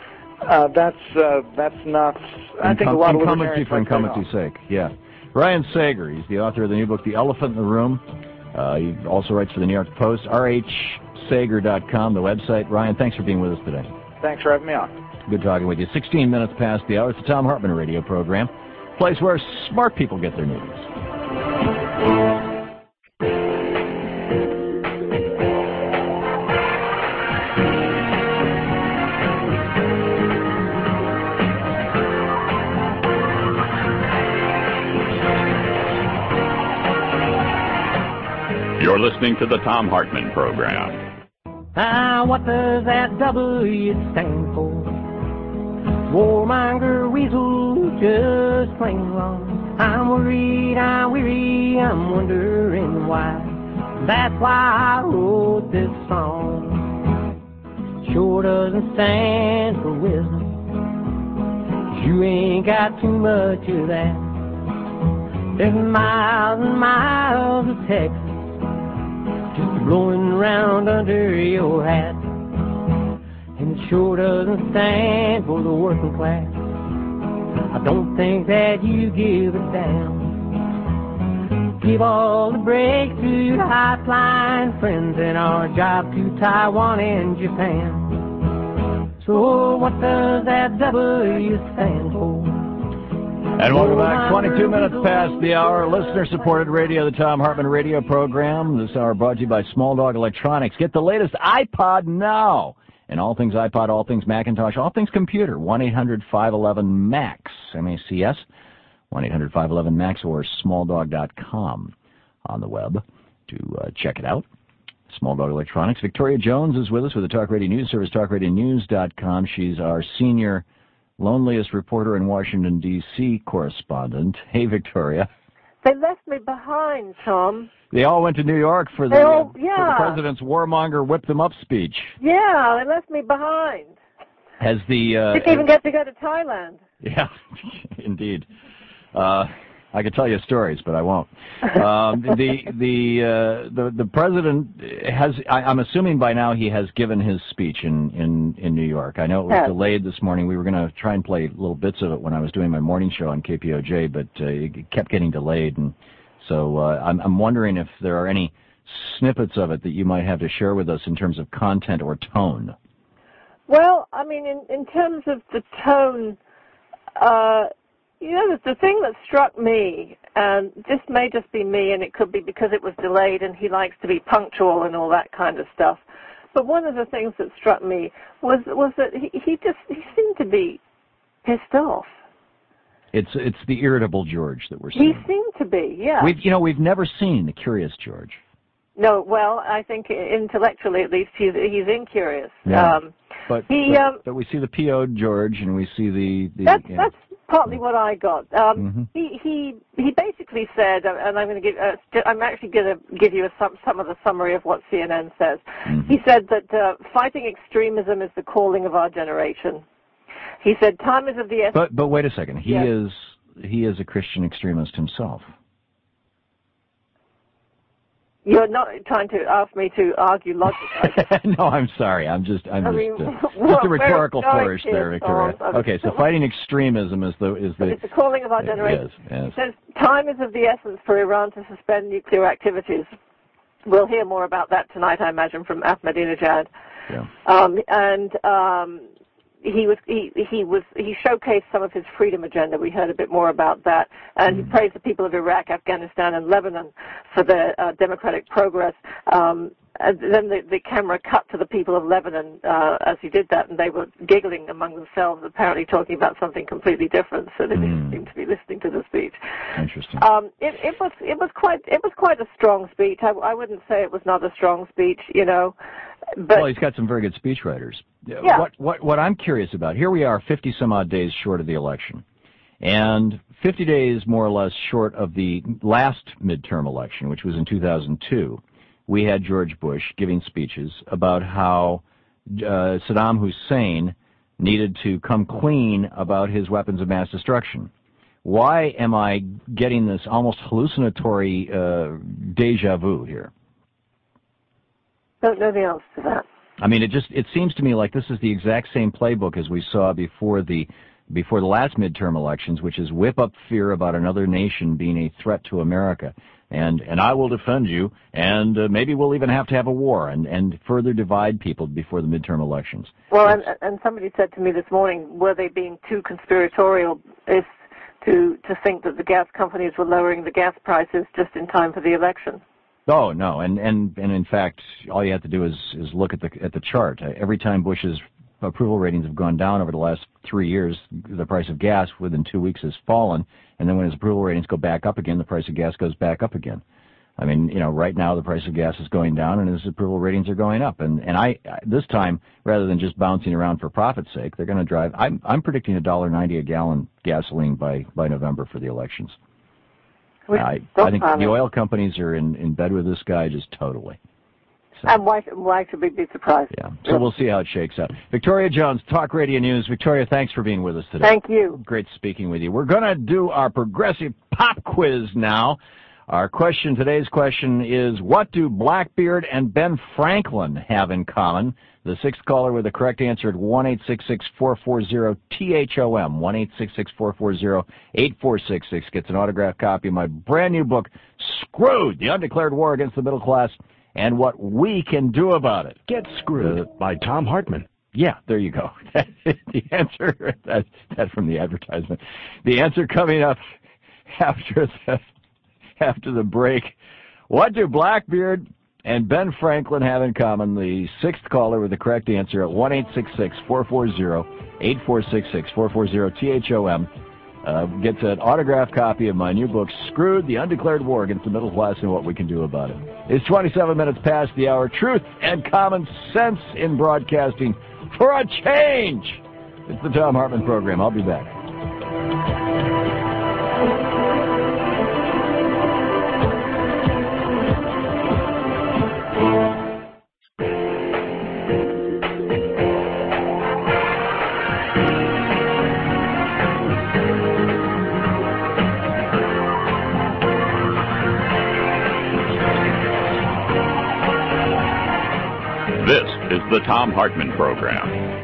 Uh, that's uh, that's not. I Incum- think a lot of incumbency for libertarians incumbency's sake. Yeah. Ryan Sager, he's the author of the new book, The Elephant in the Room. Uh, he also writes for the New York Post. r h sager dot com, the website. Ryan, thanks for being with us today. Thanks for having me on. Good talking with you. sixteen minutes past the hour. It's the Thom Hartmann radio program, place where smart people get their news. You're listening to the Thom Hartmann program. Ah, what does that W stand for? Warmonger weasel, just plain wrong. I'm worried, I'm weary, I'm wondering why. That's why I wrote this song. Sure doesn't stand for wisdom. You ain't got too much of that. There's miles and miles of Texas just blowing around under your hat. And it sure doesn't stand for the working class. I don't think that you give a damn. Give all the breaks to your high-flying friends and our job to Taiwan and Japan. So what does that W stand for? And welcome back. twenty-two minutes past the hour. Listener-supported radio, the Thom Hartmann radio program. This hour brought to you by Small Dog Electronics. Get the latest iPod now. And all things iPod, all things Macintosh, all things computer. one eight hundred five one one MAX, M A C S. one eight hundred five one one MAX or small dog dot com on the web to uh, check it out. Small Dog Electronics. Victoria Jones is with us with the Talk Radio News Service, talk radio news dot com. She's our senior loneliest reporter in Washington, D C correspondent. Hey, Victoria. They left me behind, Tom. They all went to New York for the, They all- uh, for yeah. the president's warmonger whip them up speech. Yeah, they left me behind. Has the uh, Didn't even get to go to Thailand. yeah, indeed. Uh, I could tell you stories, but I won't. Um, the the uh, the the president has. I, I'm assuming by now he has given his speech in in in New York. I know it was Yes. delayed this morning. We were going to try and play little bits of it when I was doing my morning show on K P O J, but uh, it kept getting delayed, and so uh, I'm I'm wondering if there are any snippets of it that you might have to share with us in terms of content or tone. Well, I mean, in, in terms of the tone, uh, you know, the, the thing that struck me, and this may just be me, and it could be because it was delayed and he likes to be punctual and all that kind of stuff, but one of the things that struck me was was that he, he just he seemed to be pissed off. It's it's the irritable George that we're He seeing. seemed to be, yeah. We've you know we've never seen the curious George. No, well, I think intellectually at least he's he's incurious. Yeah. Um, But, he, but, um, but we see the P O'd George, and we see the... the That's, yeah. that's partly what I got. Um, Mm-hmm. He he he basically said, and I'm going to give. Uh, I'm actually going to give you a, some some of the summary of what C N N says. Mm-hmm. He said that uh, fighting extremism is the calling of our generation. He said time is of the essence. But but wait a second. He Yes. is he is a Christian extremist himself. You're not trying to ask me to argue logic. No, I'm sorry. I'm just I'm I just mean, uh, just we're- a rhetorical we're going flourish here, there, Victoria. Tom. Okay, so fighting extremism is the is the It's the calling of our Yes, generation. yes. He says time is of the essence for Iran to suspend nuclear activities. We'll hear more about that tonight, I imagine, from Ahmadinejad. Yeah. Um, and um, he was he he was he showcased some of his freedom agenda. We heard a bit more about that, and he praised the people of Iraq, Afghanistan, and Lebanon for their uh, democratic progress. Um, and then the, the camera cut to the people of Lebanon uh, as he did that, and they were giggling among themselves, apparently talking about something completely different. So they didn't seem to be listening to the speech. Interesting. Um, it, it was it was quite it was quite a strong speech. I, I wouldn't say it was not a strong speech, you know. But well, he's got some very good speechwriters. Yeah. What what what I'm curious about, here we are fifty some odd days short of the election, and fifty days more or less short of the last midterm election, which was in two thousand two. We had George Bush giving speeches about how uh, Saddam Hussein needed to come clean about his weapons of mass destruction. Why am I getting this almost hallucinatory uh, deja vu here? don't know the answer to that. I mean, it just it seems to me like this is the exact same playbook as we saw before the before the last midterm elections, which is whip up fear about another nation being a threat to America, and and I will defend you, and uh, maybe we'll even have to have a war, and and further divide people before the midterm elections. Well, and, and somebody said to me this morning, were they being too conspiratorial is to to think that the gas companies were lowering the gas prices just in time for the election? Oh no, and and and in fact, all you have to do is is look at the at the chart. Uh, every time Bush's approval ratings have gone down over the last three years, the price of gas within two weeks has fallen, and then when his approval ratings go back up again, the price of gas goes back up again. I mean, you know, right now the price of gas is going down and his approval ratings are going up. And and I this time, rather than just bouncing around for profit's sake, they're going to drive. I'm I'm predicting a dollar ninety a gallon gasoline by by November for the elections. I, I think the oil companies are in, in bed with this guy just totally. So, and why, why should we be surprised? Yeah. So we'll see how it shakes out. Victoria Jones, Talk Radio News. Victoria, thanks for being with us today. Thank you. Great speaking with you. We're going to do our progressive pop quiz now. Our question, today's question is, what do Blackbeard and Ben Franklin have in common? The sixth caller with the correct answer at one eight six six, four four zero, T H O M, one eight six six, four four zero, eight four six six, gets an autographed copy of my brand new book, Screwed, The Undeclared War Against the Middle Class and What We Can Do About It. Get Screwed uh, by Tom Hartman. Yeah, there you go. The answer, that, that from the advertisement. The answer coming up after the, after the break. What do Blackbeard and Ben Franklin have in common? The sixth caller with the correct answer at one eight six six, four four zero, eight four six six, four four zero, T H O M. Uh, gets an autographed copy of my new book, Screwed, The Undeclared War Against the Middle Class and What We Can Do About It. It's twenty-seven minutes past the hour. Truth and common sense in broadcasting for a change. It's the Tom Hartman Program. I'll be back. The Thom Hartmann Program.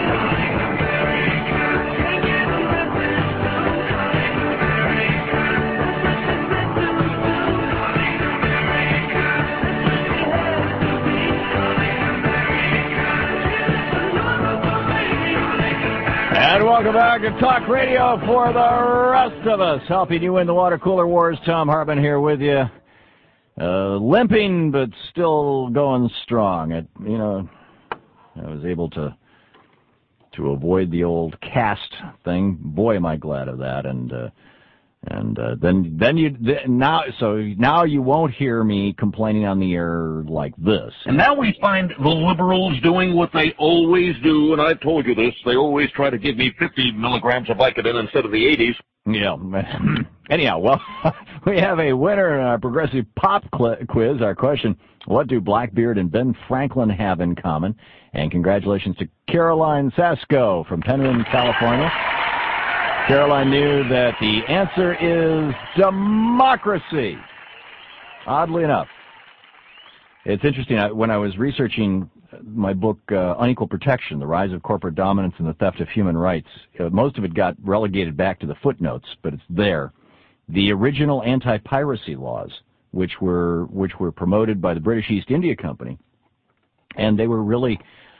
And welcome back to Talk Radio for the rest of us. Helping you win the water cooler wars. Thom Hartmann here with you. Uh, limping, but still going strong. It, you know, I was able to to avoid the old cast thing. Boy, am I glad of that. And uh, and uh, then then you th- now so now you won't hear me complaining on the air like this. And now we find the liberals doing what they always do, and I've told you this. They always try to give me fifty milligrams of Vicodin instead of the eighties. Yeah. Anyhow, well, we have a winner in our Progressive Pop quiz. Our question, what do Blackbeard and Ben Franklin have in common? And congratulations to Caroline Sasko from Penryn, California. Caroline knew that the answer is democracy. Oddly enough. It's interesting. When I was researching my book, uh, Unequal Protection, The Rise of Corporate Dominance and the Theft of Human Rights, uh, most of it got relegated back to the footnotes, but it's there. The original anti-piracy laws, which were which were promoted by the British East India Company, and they were really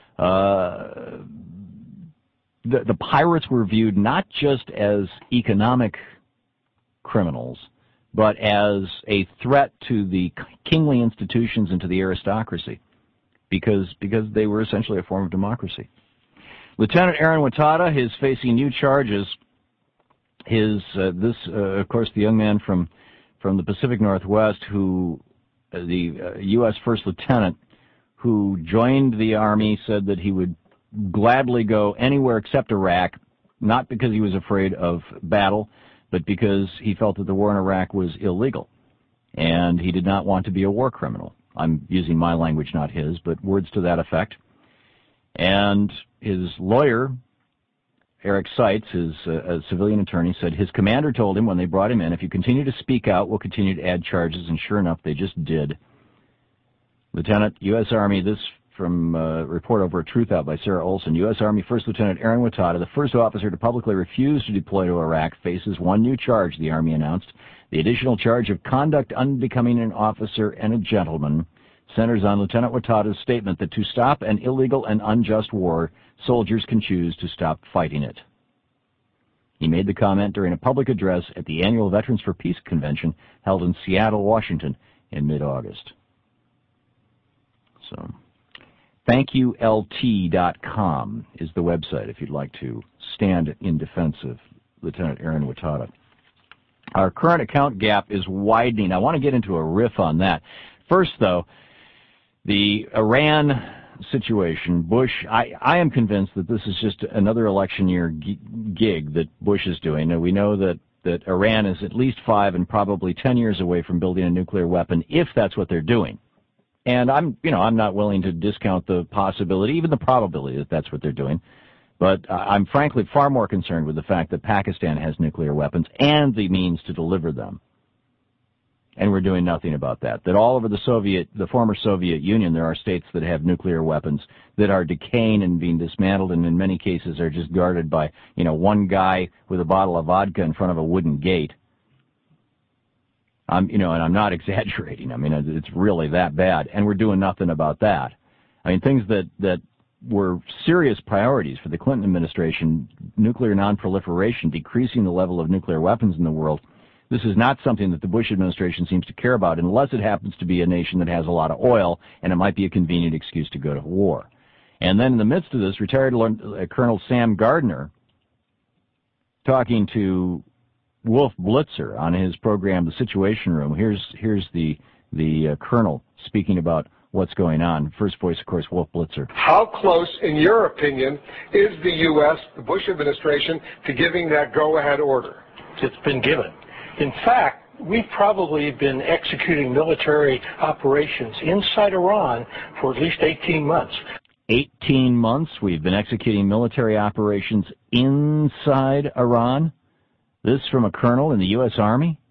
uh, the, the pirates were viewed not just as economic criminals, but as a threat to the kingly institutions and to the aristocracy, because because they were essentially a form of democracy. Lieutenant Aaron Watada is facing new charges. His uh, this, uh, of course, the young man from from the Pacific Northwest, who uh, the uh, U S First Lieutenant, who joined the Army, said that he would gladly go anywhere except Iraq, not because he was afraid of battle, but because he felt that the war in Iraq was illegal, and he did not want to be a war criminal. I'm using my language, not his, but words to that effect. And his lawyer, Eric Seitz, his uh, a civilian attorney, said his commander told him when they brought him in, if you continue to speak out, we'll continue to add charges, and sure enough, they just did. Lieutenant, U S Army, this from a uh, report over at Truth Out by Sarah Olson, U S Army First Lieutenant Aaron Watada, the first officer to publicly refuse to deploy to Iraq, faces one new charge, the Army announced. The additional charge of conduct unbecoming an officer and a gentleman centers on Lieutenant Watada's statement that to stop an illegal and unjust war, soldiers can choose to stop fighting it. He made the comment during a public address at the annual Veterans for Peace convention held in Seattle, Washington in mid-August. So, thank you L T dot com is the website if you'd like to stand in defense of Lieutenant Aaron Watada. Our current account gap is widening. I want to get into a riff on that. First, though, the Iran situation, Bush, I, I am convinced that this is just another election year g- gig that Bush is doing. And we know that, that Iran is at least five and probably ten years away from building a nuclear weapon, if that's what they're doing. And I'm, you know, I'm not willing to discount the possibility, even the probability that that's what they're doing. But uh, I'm frankly far more concerned with the fact that Pakistan has nuclear weapons and the means to deliver them. And we're doing nothing about that. That all over the Soviet, the former Soviet Union, there are states that have nuclear weapons that are decaying and being dismantled, and in many cases are just guarded by, you know, one guy with a bottle of vodka in front of a wooden gate. I'm, you know, and I'm not exaggerating. I mean, it's really that bad, and we're doing nothing about that. I mean, things that that were serious priorities for the Clinton administration: nuclear nonproliferation, decreasing the level of nuclear weapons in the world. This is not something that the Bush administration seems to care about, unless it happens to be a nation that has a lot of oil, and it might be a convenient excuse to go to war. And then in the midst of this, retired Colonel Sam Gardner, talking to Wolf Blitzer on his program, The Situation Room. Here's here's the the uh, colonel speaking about what's going on. First voice, of course, Wolf Blitzer. How close, in your opinion, is the U S, the Bush administration, to giving that go-ahead order? It's been given. In fact, we've probably been executing military operations inside Iran for at least eighteen months. eighteen months we've been executing military operations inside Iran? This from a colonel in the U S Army?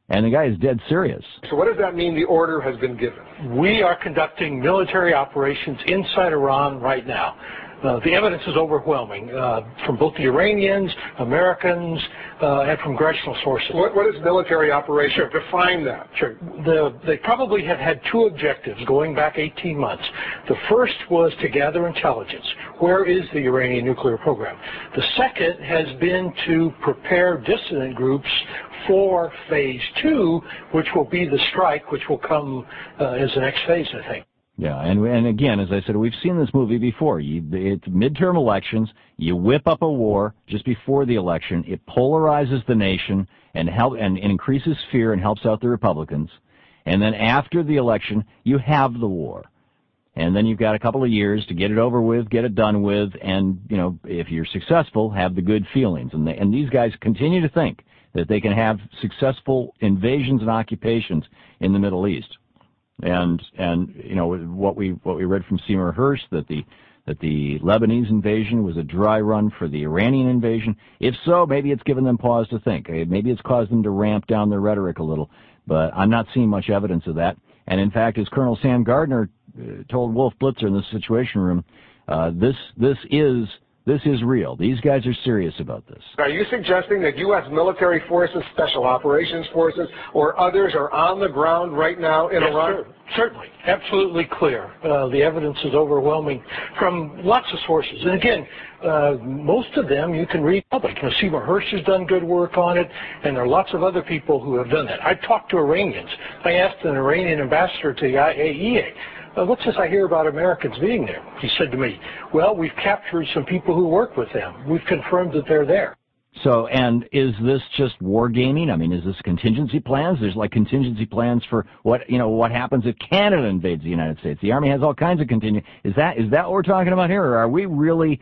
And the guy is dead serious. So what does that mean the order has been given? We are conducting military operations inside Iran right now. Uh, the evidence is overwhelming uh, from both the Iranians, Americans, uh, and from congressional sources. What, what is military operation? Sure. Define that. Sure. The, they probably have had two objectives going back eighteen months. The first was to gather intelligence. Where is the Iranian nuclear program? The second has been to prepare dissident groups for phase two, which will be the strike, which will come uh, as the next phase, I think. Yeah, and and again, as I said, we've seen this movie before. You, it's midterm elections. You whip up a war just before the election. It polarizes the nation and help and, and increases fear and helps out the Republicans. And then after the election, you have the war. And then you've got a couple of years to get it over with, get it done with, and, you know, if you're successful, have the good feelings. And, they, and these guys continue to think that they can have successful invasions and occupations in the Middle East. And and you know what we what we read from Seymour Hersh, that the that the Lebanese invasion was a dry run for the Iranian invasion. If so, maybe it's given them pause to think. Maybe it's caused them to ramp down their rhetoric a little. But I'm not seeing much evidence of that. And in fact, as Colonel Sam Gardner uh, told Wolf Blitzer in the Situation Room, uh, this this is this is real. These guys are serious about this. Are you suggesting that U S military forces, special operations forces, or others are on the ground right now in yes, Iran? Sir. Certainly. Absolutely clear. Uh, the evidence is overwhelming from lots of sources. And again, uh, most of them you can read public. You know, Seymour Hersh has done good work on it, and there are lots of other people who have done that. I talked to Iranians. I asked an Iranian ambassador to the I A E A, Uh, what's this I hear about Americans being there? He said to me, well, we've captured some people who work with them. We've confirmed that they're there. So, and is this just wargaming? I mean, is this contingency plans? There's like contingency plans for what, you know, what happens if Canada invades the United States. The Army has all kinds of contingency. Is that, is that what we're talking about here? Or are we really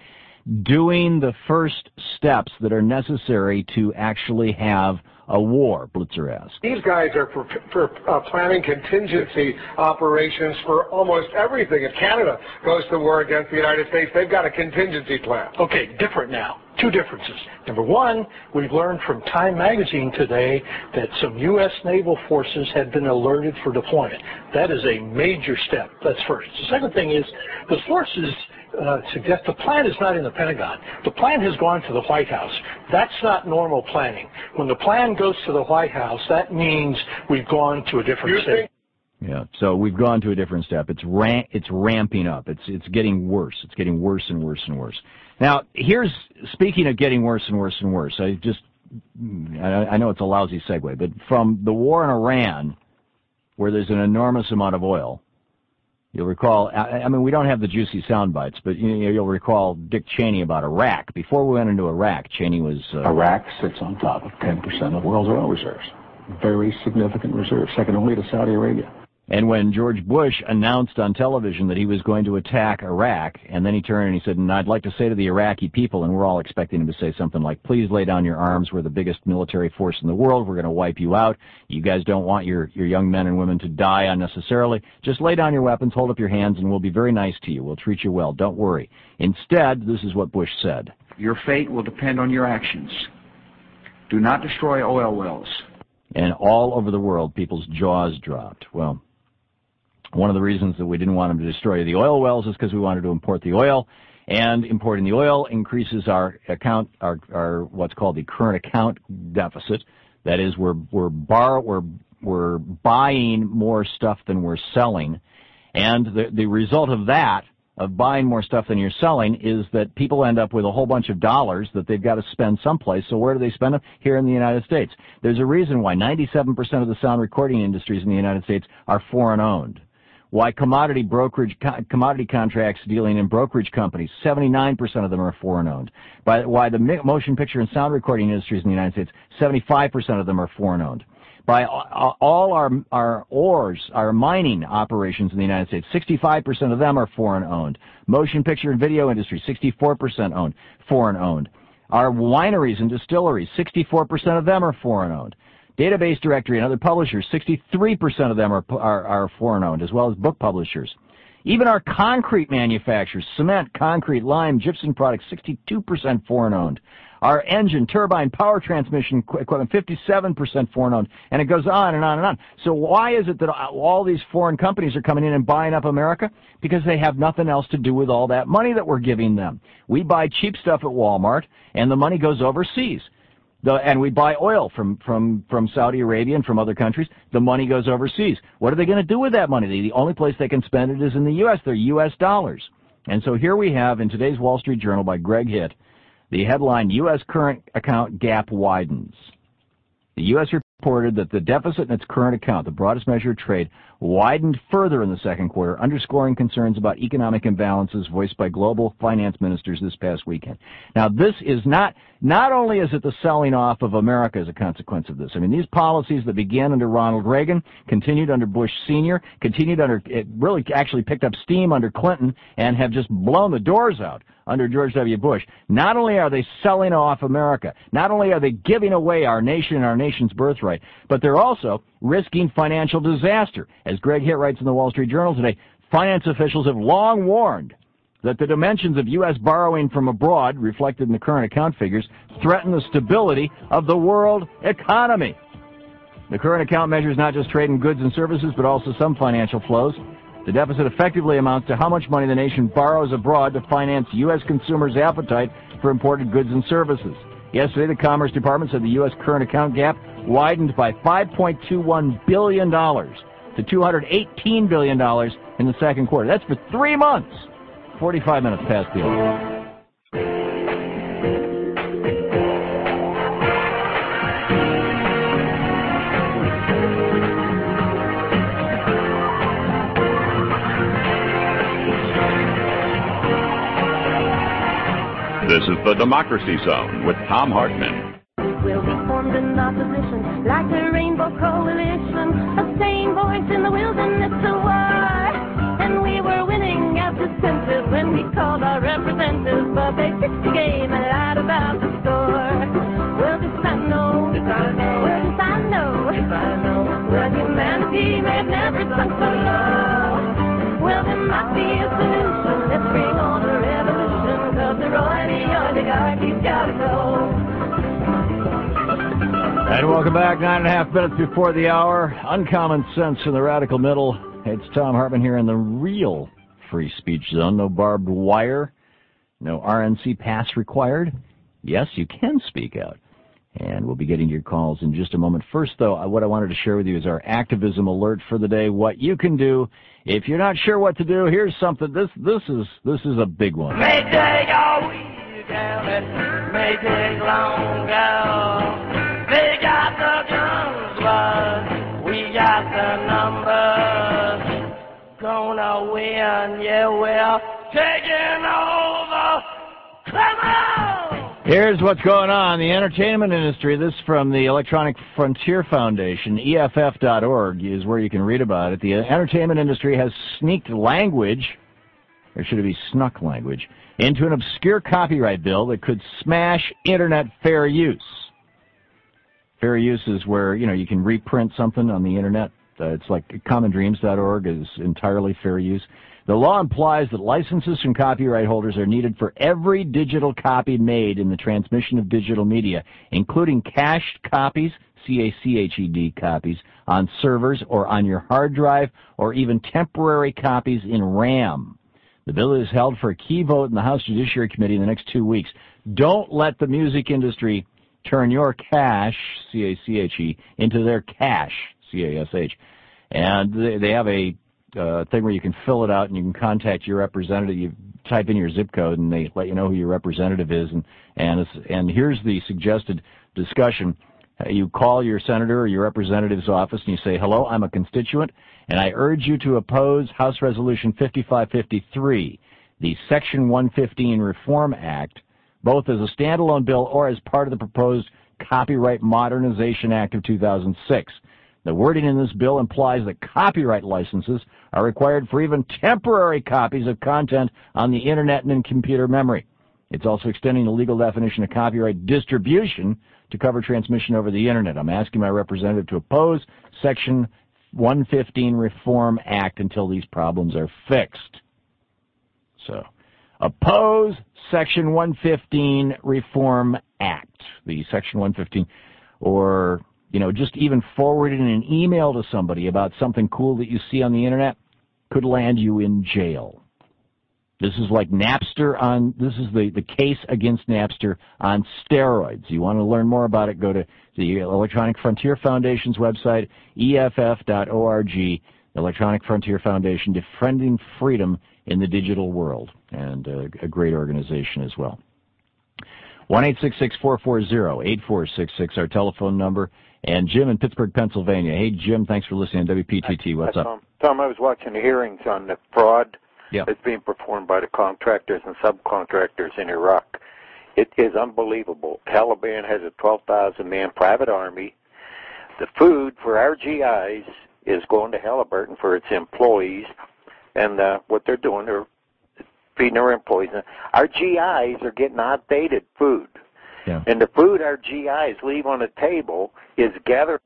doing the first steps that are necessary to actually have a war, Blitzer asked. These guys are for, for, uh, planning contingency operations for almost everything. If Canada goes to war against the United States, they've got a contingency plan. Okay, different now. Two differences. Number one, we've learned from Time magazine today that some U S naval forces had been alerted for deployment. That is a major step. That's first. The second thing is the sources uh, suggest the plan is not in the Pentagon. The plan has gone to the White House. That's not normal planning. When the plan goes to the White House, that means we've gone to a different step. Yeah, so we've gone to a different step. It's ram- it's ramping up. It's it's getting worse. It's getting worse and worse and worse. Now, here's, speaking of getting worse and worse and worse, I just, I, I know it's a lousy segue, but from the war in Iran, where there's an enormous amount of oil, you'll recall, I, I mean, we don't have the juicy sound bites, but you know, you'll recall Dick Cheney about Iraq. Before we went into Iraq, Cheney was... Uh, Iraq sits on top of ten percent of the world's oil reserves. Very significant reserve, second only to Saudi Arabia. And when George Bush announced on television that he was going to attack Iraq, and then he turned and he said, and I'd like to say to the Iraqi people, and we're all expecting him to say something like, please lay down your arms, we're the biggest military force in the world, we're going to wipe you out, you guys don't want your, your young men and women to die unnecessarily, just lay down your weapons, hold up your hands, and we'll be very nice to you, we'll treat you well, don't worry. Instead, this is what Bush said. Your fate will depend on your actions. Do not destroy oil wells. And all over the world, people's jaws dropped. Well, one of the reasons that we didn't want them to destroy the oil wells is because we wanted to import the oil, and importing the oil increases our account, our, our what's called the current account deficit. That is, we're we're bar we're we're buying more stuff than we're selling, and the the result of that, of buying more stuff than you're selling, is that people end up with a whole bunch of dollars that they've got to spend someplace. So where do they spend them? Here in the United States. There's a reason why ninety-seven percent of the sound recording industries in the United States are foreign owned. Why commodity brokerage, commodity contracts dealing in brokerage companies, seventy-nine percent of them are foreign-owned. Why the motion picture and sound recording industries in the United States, seventy-five percent of them are foreign-owned. By all our, our ores, our mining operations in the United States, sixty-five percent of them are foreign-owned. Motion picture and video industry, sixty-four percent owned, foreign-owned. Our wineries and distilleries, sixty-four percent of them are foreign-owned. Database Directory and other publishers, sixty-three percent of them are, are, are foreign-owned, as well as book publishers. Even our concrete manufacturers, cement, concrete, lime, gypsum products, sixty-two percent foreign-owned. Our engine, turbine, power transmission equipment, fifty-seven percent foreign-owned. And it goes on and on and on. So why is it that all these foreign companies are coming in and buying up America? Because they have nothing else to do with all that money that we're giving them. We buy cheap stuff at Walmart, and the money goes overseas. The, and we buy oil from, from, from Saudi Arabia and from other countries. The money goes overseas. What are they going to do with that money? The only place they can spend it is in the U S. They're U S dollars. And so here we have in today's Wall Street Journal by Greg Hitt, the headline, U S current account gap widens. The U S reported that the deficit in its current account, the broadest measure of trade, widened further in the second quarter, underscoring concerns about economic imbalances voiced by global finance ministers this past weekend. Now, this is not, not only is it the selling off of America as a consequence of this. I mean, these policies that began under Ronald Reagan, continued under Bush Senior, continued under, it really actually picked up steam under Clinton and have just blown the doors out under George W. Bush. Not only are they selling off America, not only are they giving away our nation and our nation's birthright, but they're also risking financial disaster. As Greg Hitt writes in the Wall Street Journal today, finance officials have long warned that the dimensions of U S borrowing from abroad, reflected in the current account figures, threaten the stability of the world economy. The current account measures not just trade in goods and services, but also some financial flows. The deficit effectively amounts to how much money the nation borrows abroad to finance U S consumers' appetite for imported goods and services. Yesterday, the Commerce Department said the U S current account gap widened by five point two one billion dollars to two hundred eighteen billion dollars in the second quarter. That's for three months. forty-five minutes past the hour. This is the Democracy Zone with Thom Hartmann. We'll be formed in opposition like a rainbow coalition, a sane voice in the wilderness of war. And we were winning as defensive when we called our representatives, but they fixed the game and lied about the score. Well, this I know, this I know, well, this I know, this I know, well, humanity may have never sunk so low. Well, there might be a solution, let's bring on a revolution, cause the royalty oligarchy's gotta go. And welcome back, nine and a half minutes before the hour. Uncommon sense in the radical middle. It's Thom Hartmann here in the real free speech zone. No barbed wire, no R N C pass required. Yes, you can speak out. And we'll be getting to your calls in just a moment. First, though, what I wanted to share with you is our activism alert for the day. What you can do if you're not sure what to do. Here's something. This this is this is a big one. May take a week and it may take longer. They got the guns, but we got the numbers. Gonna win, yeah, we're taking over. Come on! Here's what's going on. The entertainment industry, this from the Electronic Frontier Foundation, E F F dot org is where you can read about it. The entertainment industry has sneaked language, or should it be snuck language, into an obscure copyright bill that could smash Internet fair use. Fair use is where, you know, you can reprint something on the Internet. Uh, it's like common dreams dot org is entirely fair use. The law implies that licenses from copyright holders are needed for every digital copy made in the transmission of digital media, including cached copies, C A C H E D copies, on servers or on your hard drive, or even temporary copies in RAM. The bill is held for a key vote in the House Judiciary Committee in the next two weeks. Don't let the music industry turn your cash, C A C H E, into their cash, C A S H. And they, they have a uh, thing where you can fill it out and you can contact your representative. You type in your zip code and they let you know who your representative is. And and, it's, and here's the suggested discussion. Uh, you call your senator or your representative's office and you say, hello, I'm a constituent, and I urge you to oppose House Resolution fifty-five fifty-three, the Section one fifteen Reform Act, both as a standalone bill or as part of the proposed Copyright Modernization Act of two thousand six. The wording in this bill implies that copyright licenses are required for even temporary copies of content on the Internet and in computer memory. It's also extending the legal definition of copyright distribution to cover transmission over the Internet. I'm asking my representative to oppose Section one fifteen Reform Act until these problems are fixed. So, oppose Section one fifteen Reform Act, the Section one fifteen, or, you know, just even forwarding an email to somebody about something cool that you see on the internet could land you in jail. This is like Napster on, this is the, the case against Napster on steroids. You want to learn more about it, go to the Electronic Frontier Foundation's website, E F F dot org, Electronic Frontier Foundation, Defending Freedom in the Digital World, and uh, a great organization as well. one eight six six, four four zero, eight four six six, our telephone number. And Jim in Pittsburgh, Pennsylvania. Hey, Jim, thanks for listening to W P T T. What's Hi, up? Tom. Tom, I was watching the hearings on the fraud Yep. that's being performed by the contractors and subcontractors in Iraq. It is unbelievable. Taliban has a twelve thousand man private army. The food for our G Is is going to Halliburton for its employees, and uh, what they're doing, they're feeding their employees. Our G Is are getting outdated food. Yeah. And the food our G Is leave on the table is gathered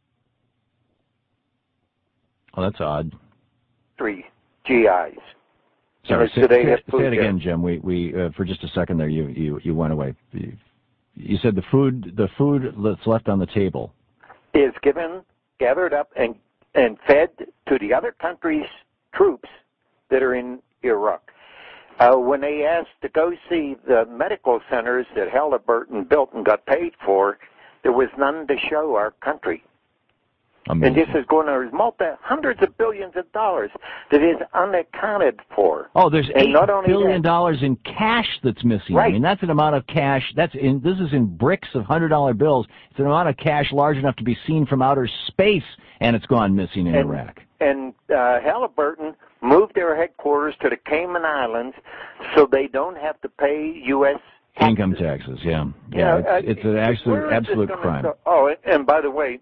Oh, that's odd. three G Is. Sorry, say, So they say, have say food it there. again, Jim. We we uh, for just a second there, you you you went away. You, you said the food the food that's left on the table. Is given, gathered up, and and fed to the other countries' troops that are in Iraq. Uh, when they asked to go see the medical centers that Halliburton built and got paid for, there was none to show our country. Amazing. And this is going to multi hundreds of billions of dollars that is unaccounted for. Oh, there's and eight not only billion that, dollars in cash that's missing. Right. I mean, that's an amount of cash. That's in. This is in bricks of hundred dollar bills. It's an amount of cash large enough to be seen from outer space, and it's gone missing in and, Iraq. And uh, Halliburton moved their headquarters to the Cayman Islands so they don't have to pay U S Income taxes. Yeah, yeah. Yeah, it's, uh, it's an absolute where is this absolute gonna crime. go? Oh, and by the way,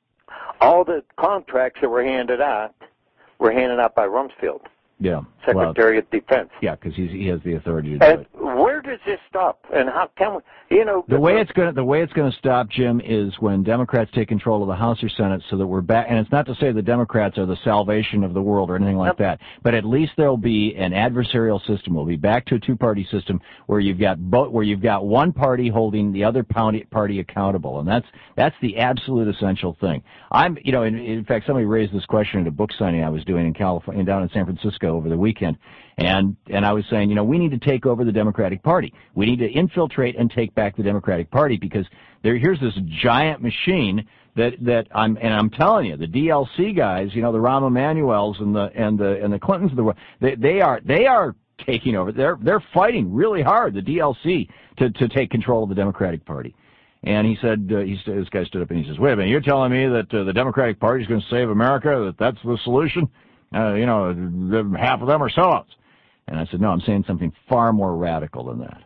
all the contracts that were handed out were handed out by Rumsfeld, Yeah. Secretary well, of Defense. Yeah, because he has the authority to do And it. where does this stop? And how can we? You know, The way it's going to the way it's going to stop, Jim, is when Democrats take control of the House or Senate, so that we're back. And it's not to say the Democrats are the salvation of the world or anything like that, but at least there'll be an adversarial system. We'll be back to a two-party system where you've got both, where you've got one party holding the other party accountable, and that's that's the absolute essential thing. I'm, you know, in, in fact, somebody raised this question at a book signing I was doing in California, down in San Francisco over the weekend. And and I was saying, you know, we need to take over the Democratic Party. We need to infiltrate and take back the Democratic Party because there here's this giant machine that that I'm and I'm telling you, the D L C guys, you know, the Rahm Emanuels and the and the and the Clintons of the world, they they are they are taking over. They're they're fighting really hard, the D L C, to to take control of the Democratic Party. And he said, uh, he, this guy stood up and he says, "Wait a minute, you're telling me that uh, the Democratic Party is going to save America? That that's the solution? Uh, you know, the, half of them are sellouts." And I said, no, I'm saying something far more radical than that.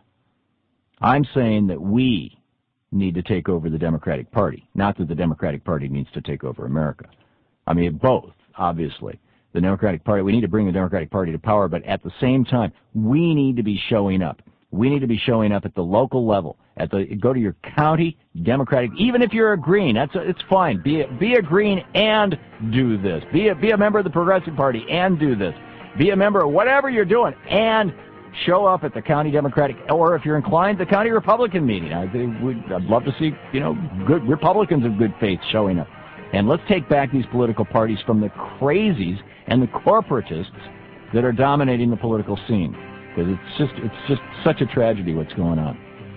I'm saying that we need to take over the Democratic Party, not that the Democratic Party needs to take over America. I mean, both, obviously. The Democratic Party, we need to bring the Democratic Party to power, but at the same time, we need to be showing up. We need to be showing up at the local level. At the go to your county Democratic, even if you're a Green, that's a, it's fine. Be a, be a Green and do this. Be a, be a member of the Progressive Party and do this. Be a member of whatever you're doing and show up at the county Democratic, or if you're inclined, the county Republican meeting. I think we'd, I'd love to see, you know, good Republicans of good faith showing up. And let's take back these political parties from the crazies and the corporatists that are dominating the political scene. Because it's just it's just such a tragedy what's going on.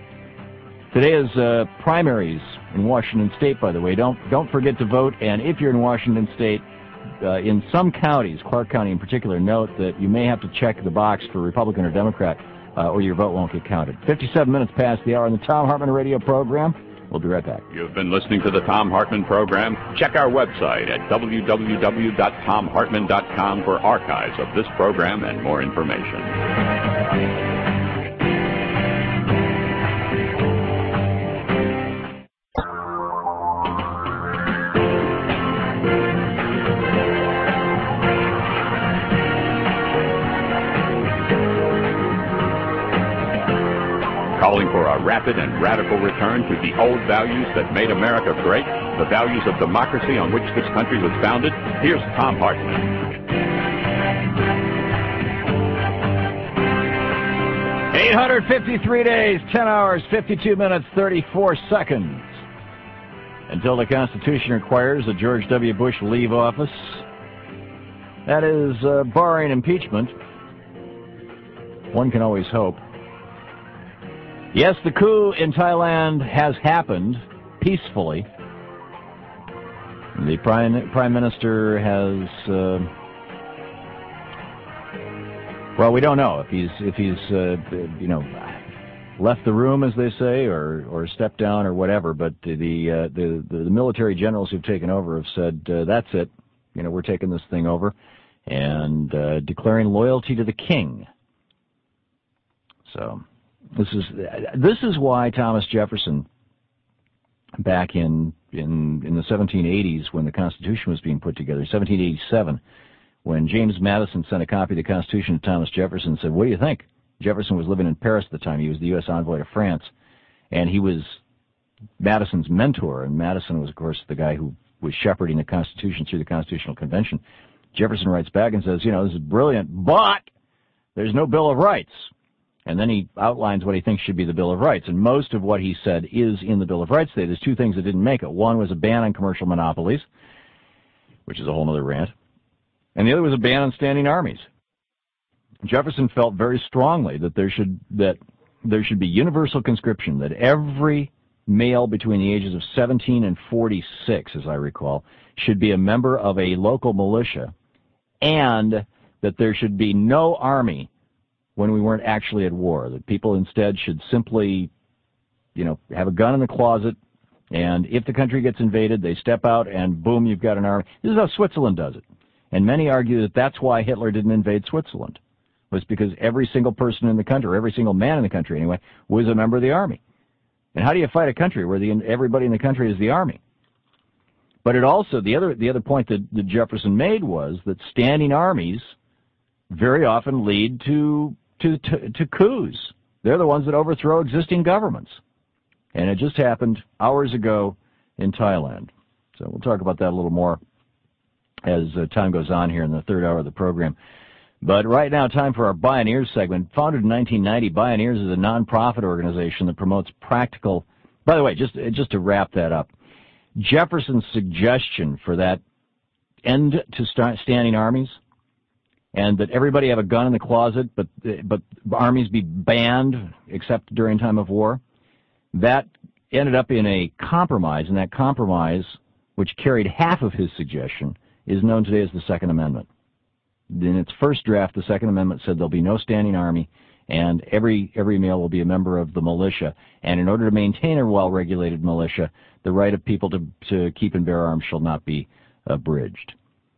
Today is uh, primaries in Washington State, by the way. Don't don't forget to vote. And if you're in Washington State, uh, in some counties, Clark County in particular, note that you may have to check the box for Republican or Democrat, uh, or your vote won't get counted. fifty-seven minutes past the hour on the Thom Hartmann Radio program. We'll be right back. You've been listening to the Thom Hartmann program. Check our website at w w w dot tom hartmann dot com for archives of this program and more information. calling for a rapid and radical return to the old values that made America great, the values of democracy on which this country was founded. Here's Thom Hartmann. eight hundred fifty-three days, ten hours, fifty-two minutes, thirty-four seconds until the Constitution requires that George W. Bush leave office. That is, uh, barring impeachment. One can always hope. Yes, the coup in Thailand has happened peacefully. The Prime, Prime Minister has... Uh, Well, we don't know if he's if he's uh, you know left the room, as they say, or or stepped down or whatever. But the uh, the, the the military generals who've taken over have said uh, that's it. You know, we're taking this thing over, and uh, declaring loyalty to the king. So this is this is why Thomas Jefferson, back in in in the seventeen eighties, when the Constitution was being put together, seventeen eighty-seven. When James Madison sent a copy of the Constitution to Thomas Jefferson and said, what do you think? Jefferson was living in Paris at the time. He was the U S envoy to France. And he was Madison's mentor. And Madison was, of course, the guy who was shepherding the Constitution through the Constitutional Convention. Jefferson writes back and says, you know, this is brilliant, but there's no Bill of Rights. And then he outlines what he thinks should be the Bill of Rights. And most of what he said is in the Bill of Rights today. There's two things that didn't make it. One was a ban on commercial monopolies, which is a whole other rant. And the other was a ban on standing armies. Jefferson felt very strongly that there should that there should be universal conscription, that every male between the ages of seventeen and forty-six, as I recall, should be a member of a local militia, and that there should be no army when we weren't actually at war, that people instead should simply, you know, have a gun in the closet, and if the country gets invaded, they step out and boom, you've got an army. This is how Switzerland does it. And many argue that that's why Hitler didn't invade Switzerland, was because every single person in the country, or every single man in the country anyway, was a member of the army. And how do you fight a country where the, everybody in the country is the army? But it also, the other the other point that, that Jefferson made was that standing armies very often lead to, to, to, to coups. They're the ones that overthrow existing governments. And it just happened hours ago in Thailand. So we'll talk about that a little more as uh, time goes on here in the third hour of the program. But right now, time for our Bioneers segment. Founded in nineteen ninety, Bioneers is a nonprofit organization that promotes practical... By the way, just just to wrap that up, Jefferson's suggestion for that end to start standing armies, and that everybody have a gun in the closet, but but armies be banned except during time of war, that ended up in a compromise, and that compromise, which carried half of his suggestion, is known today as the Second Amendment. In its first draft, the Second Amendment said there'll be no standing army, and every every male will be a member of the militia. And in order to maintain a well-regulated militia, the right of people to to keep and bear arms shall not be abridged.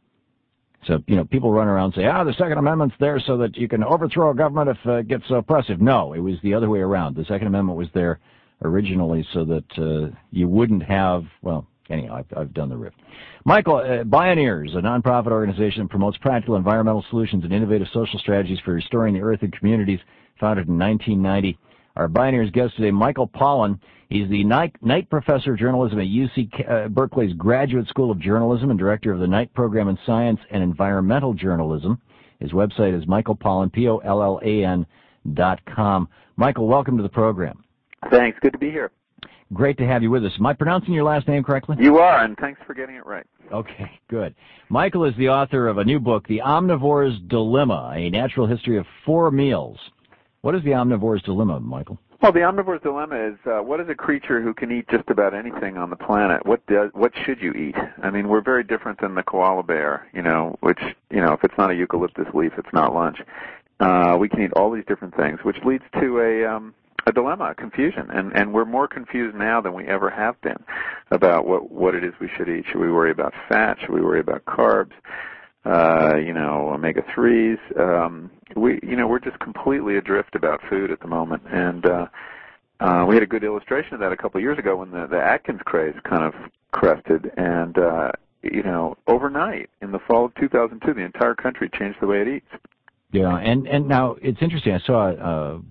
So, you know, people run around and say, ah, the Second Amendment's there so that you can overthrow a government if uh, it gets oppressive. No, it was the other way around. The Second Amendment was there originally so that uh, you wouldn't have, well, anyhow, I've, I've done the riff. Michael, uh, Bioneers, a nonprofit organization that promotes practical environmental solutions and innovative social strategies for restoring the earth and communities, founded in nineteen ninety. Our Bioneers guest today, Michael Pollan. He's the Knight, Knight Professor of Journalism at U C uh, Berkeley's Graduate School of Journalism and Director of the Knight Program in Science and Environmental Journalism. His website is Michael Pollan, P O L L A N dot com. Michael, welcome to the program. Thanks. Good to be here. Great to have you with us. Am I pronouncing your last name correctly? You are, and thanks for getting it right. Okay, good. Michael is the author of a new book, The Omnivore's Dilemma, A Natural History of Four Meals. What is the Omnivore's Dilemma, Michael? Well, the omnivore's dilemma is, uh, what is a creature who can eat just about anything on the planet? What does, what should you eat? I mean, we're very different than the koala bear, you know, which, you know, if it's not a eucalyptus leaf, it's not lunch. Uh, we can eat all these different things, which leads to a... Um, a dilemma, a confusion, and, and we're more confused now than we ever have been about what, what it is we should eat. Should we worry about fat? Should we worry about carbs? Uh, you know, omega threes. Um, we, you know, we're just completely adrift about food at the moment, and uh, uh, we had a good illustration of that a couple of years ago when the, the Atkins craze kind of crested, and uh, you know, overnight in the fall of two thousand two, the entire country changed the way it eats. Yeah, and and now it's interesting. I saw. Uh,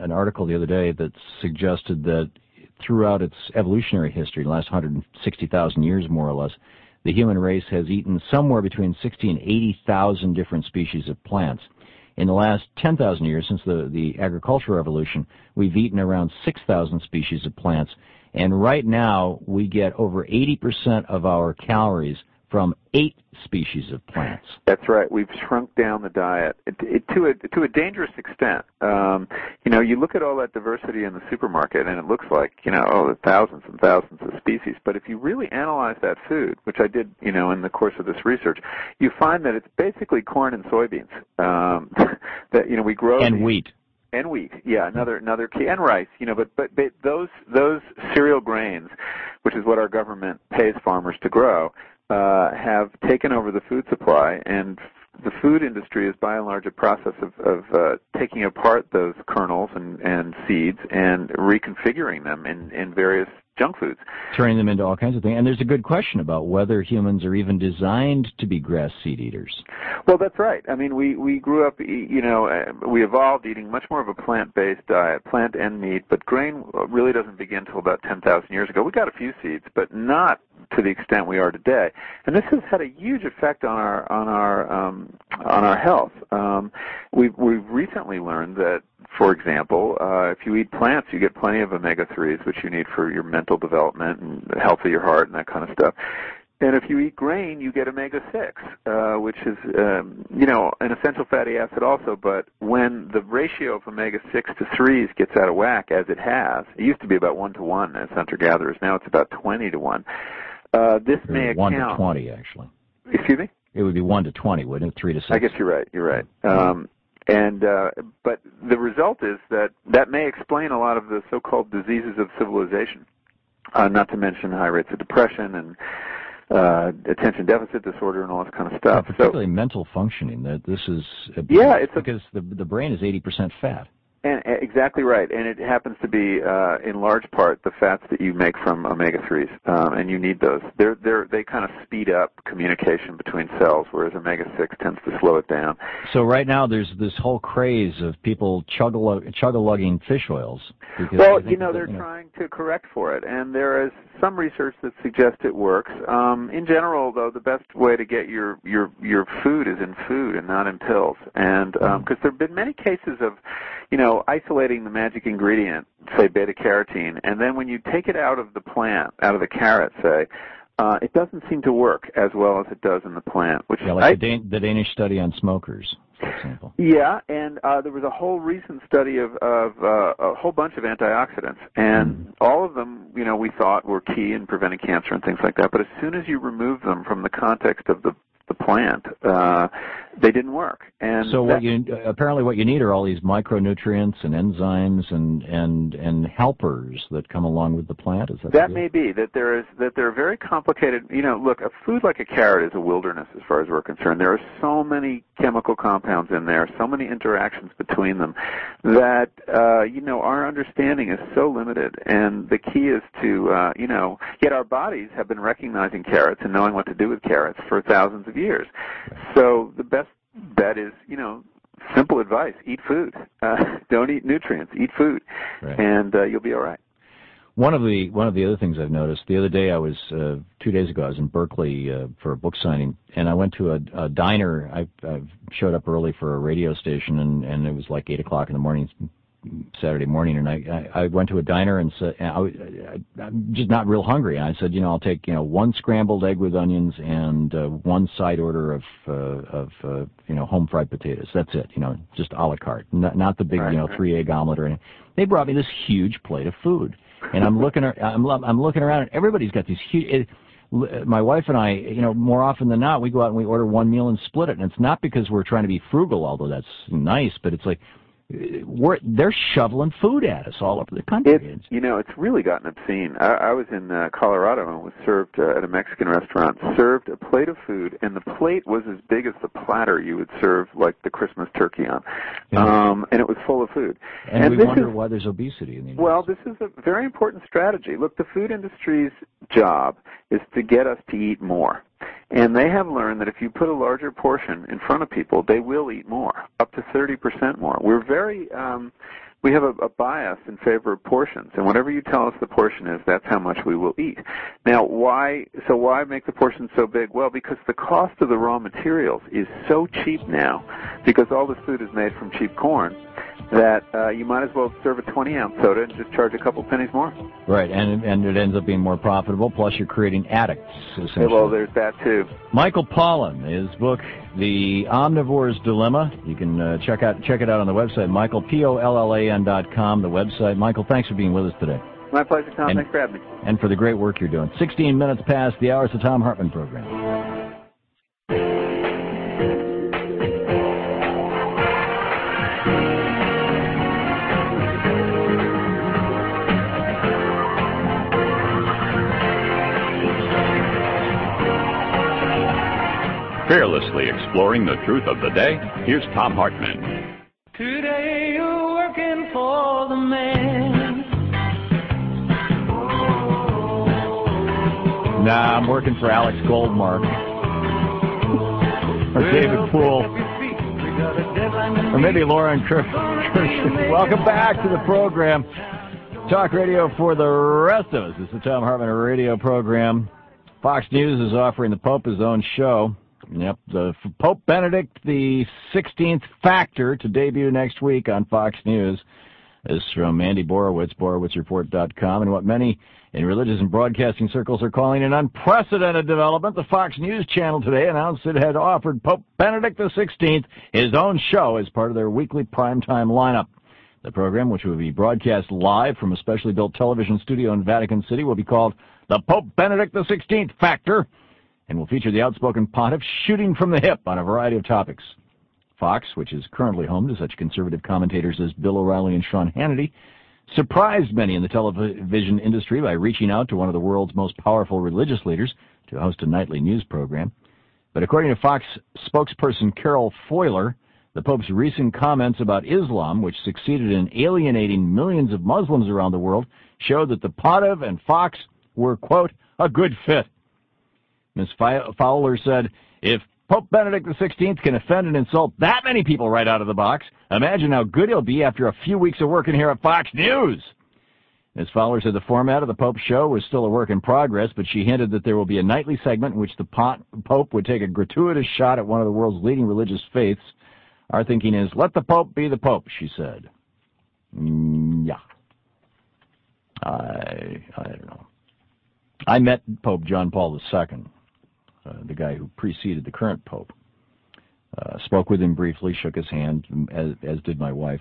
an article the other day that suggested that throughout its evolutionary history, the last one hundred sixty thousand years more or less, the human race has eaten somewhere between sixty and eighty thousand different species of plants. In the last ten thousand years, since the, the agricultural revolution, we've eaten around six thousand species of plants. And right now, we get over eighty percent of our calories from eight species of plants. That's right. We've shrunk down the diet it, it, to a to a dangerous extent. Um, you know, you look at all that diversity in the supermarket, and it looks like, you know, oh, thousands and thousands of species. But if you really analyze that food, which I did, you know, in the course of this research, you find that it's basically corn and soybeans. Um, that you know we grow and these, wheat. And wheat, yeah, another another key, and rice, you know, but, but but those those cereal grains, which is what our government pays farmers to grow, uh, have taken over the food supply, and the food industry is by and large a process of, of uh, taking apart those kernels and, and seeds and reconfiguring them in, in various junk foods. Turning them into all kinds of things. And there's a good question about whether humans are even designed to be grass seed eaters. Well, that's right. I mean, we, we grew up, you know, uh, we evolved eating much more of a plant-based diet, plant and meat, but grain really doesn't begin until about ten thousand years ago. We got a few seeds, but not to the extent we are today. And this has had a huge effect on our on our um, on our health. Um, we've we've recently learned that, for example, uh, if you eat plants, you get plenty of omega threes, which you need for your mental development and the health of your heart and that kind of stuff. And if you eat grain, you get omega six, uh, which is, um, you know, an essential fatty acid also. But when the ratio of omega six to threes gets out of whack, as it has, it used to be about one to one as hunter-gatherers. Now it's about twenty to one. Uh, this or may one account... to twenty, actually. Excuse me? It would be one to twenty, wouldn't it? Three to six. I guess you're right. You're right. Um, and uh, but the result is that that may explain a lot of the so-called diseases of civilization. Uh, not to mention high rates of depression and uh, attention deficit disorder and all this kind of stuff. Yeah, particularly so, mental functioning. That this is yeah, it's because a, the the brain is eighty percent fat. And, exactly right, and it happens to be, uh, in large part, the fats that you make from omega threes, um, and you need those. They're, they're, they kind of speed up communication between cells, whereas omega six tends to slow it down. So right now there's this whole craze of people chug-a-lugging fish oils. Well, you know, they're that, you know, trying to correct for it, and there is some research that suggests it works. Um, in general, though, the best way to get your, your, your food is in food and not in pills, and because um, there have been many cases of, you know, isolating the magic ingredient, say beta-carotene, and then when you take it out of the plant, out of the carrot, say, uh, it doesn't seem to work as well as it does in the plant. Which yeah, like I, the, Dan- the Danish study on smokers, for example. Yeah, and uh, there was a whole recent study of, of uh, a whole bunch of antioxidants, and mm. all of them, you know, we thought were key in preventing cancer and things like that. But as soon as you remove them from the context of the the plant, uh, they didn't work. And so that, what you apparently what you need are all these micronutrients and enzymes and and and helpers that come along with the plant. Is that that may be that there is that they're very complicated. You know, look, a food like a carrot is a wilderness as far as we're concerned. There are so many chemical compounds in there, so many interactions between them, that uh, you know our understanding is so limited. And the key is to uh, you know, yet our bodies have been recognizing carrots and knowing what to do with carrots for thousands of years. So the best bet is, you know, simple advice: eat food. Uh, don't eat nutrients. Eat food, right. and uh, you'll be all right. One of the one of the other things I've noticed the other day, I was uh, two days ago. I was in Berkeley uh, for a book signing, and I went to a, a diner. I, I showed up early for a radio station, and, and it was like eight o'clock in the morning, Saturday morning, and I, I, I went to a diner and said, and I, I, I'm just not real hungry. And I said, you know, I'll take, you know, one scrambled egg with onions and uh, one side order of, uh, of uh, you know, home fried potatoes. That's it, you know, just a la carte, not, not the big, right, you know, right. three egg omelet or anything. They brought me this huge plate of food, and I'm looking, I'm, I'm looking around, and everybody's got these huge. It, my wife and I, you know, more often than not, we go out and we order one meal and split it, and it's not because we're trying to be frugal, although that's nice, but it's like, We're, they're shoveling food at us all over the country. It's, you know, it's really gotten obscene. I, I was in uh, Colorado and was served uh, at a Mexican restaurant, served a plate of food, and the plate was as big as the platter you would serve, like, the Christmas turkey on. Yeah. Um, and it was full of food. And, and we wonder is, why there's obesity in the United Well, States. this is a very important strategy. Look, the food industry's job is to get us to eat more. And they have learned that if you put a larger portion in front of people, they will eat more, up to thirty percent more. We're very, um, we have a, a bias in favor of portions, and whatever you tell us the portion is, that's how much we will eat. Now, why? So why make the portion so big? Well, because the cost of the raw materials is so cheap now, because all this food is made from cheap corn, that uh, you might as well serve a twenty-ounce soda and just charge a couple pennies more. Right, and and it ends up being more profitable, plus you're creating addicts, essentially. Well, there's that, too. Michael Pollan, his book, The Omnivore's Dilemma. You can uh, check out check it out on the website, Michael, P O L L A N dot com, the website. Michael, thanks for being with us today. My pleasure, Tom. And, thanks for having me. And for the great work you're doing. sixteen minutes past the hour, it's the Tom Hartman program. Fearlessly exploring the truth of the day, here's Tom Hartman. Today you're working for the man. Nah, I'm working for Alex Goldmark. Or David Poole. Or maybe Lauren Kirsch. Welcome back to the program. Talk radio for the rest of us. It's the Tom Hartman radio program. Fox News is offering the Pope his own show. Yep, the Pope Benedict the sixteenth Factor to debut next week on Fox News. This is from Andy Borowitz, Borowitz Report dot com, and what many in religious and broadcasting circles are calling an unprecedented development. The Fox News channel today announced it had offered Pope Benedict the sixteenth his own show as part of their weekly primetime lineup. The program, which will be broadcast live from a specially built television studio in Vatican City, will be called the Pope Benedict the sixteenth Factor, and will feature the outspoken pontiff shooting from the hip on a variety of topics. Fox, which is currently home to such conservative commentators as Bill O'Reilly and Sean Hannity, surprised many in the television industry by reaching out to one of the world's most powerful religious leaders to host a nightly news program. But according to Fox spokesperson Carol Foiler, the Pope's recent comments about Islam, which succeeded in alienating millions of Muslims around the world, showed that the pontiff and Fox were, quote, a good fit. Miz Fowler said, if Pope Benedict the sixteenth can offend and insult that many people right out of the box, imagine how good he'll be after a few weeks of working here at Fox News. Miz Fowler said the format of the Pope's show was still a work in progress, but she hinted that there will be a nightly segment in which the Pope would take a gratuitous shot at one of the world's leading religious faiths. Our thinking is, let the Pope be the Pope, she said. Mm, yeah. I, I don't know. I met Pope John Paul the Second. Uh, the guy who preceded the current Pope. Uh, spoke with him briefly, shook his hand, as, as did my wife.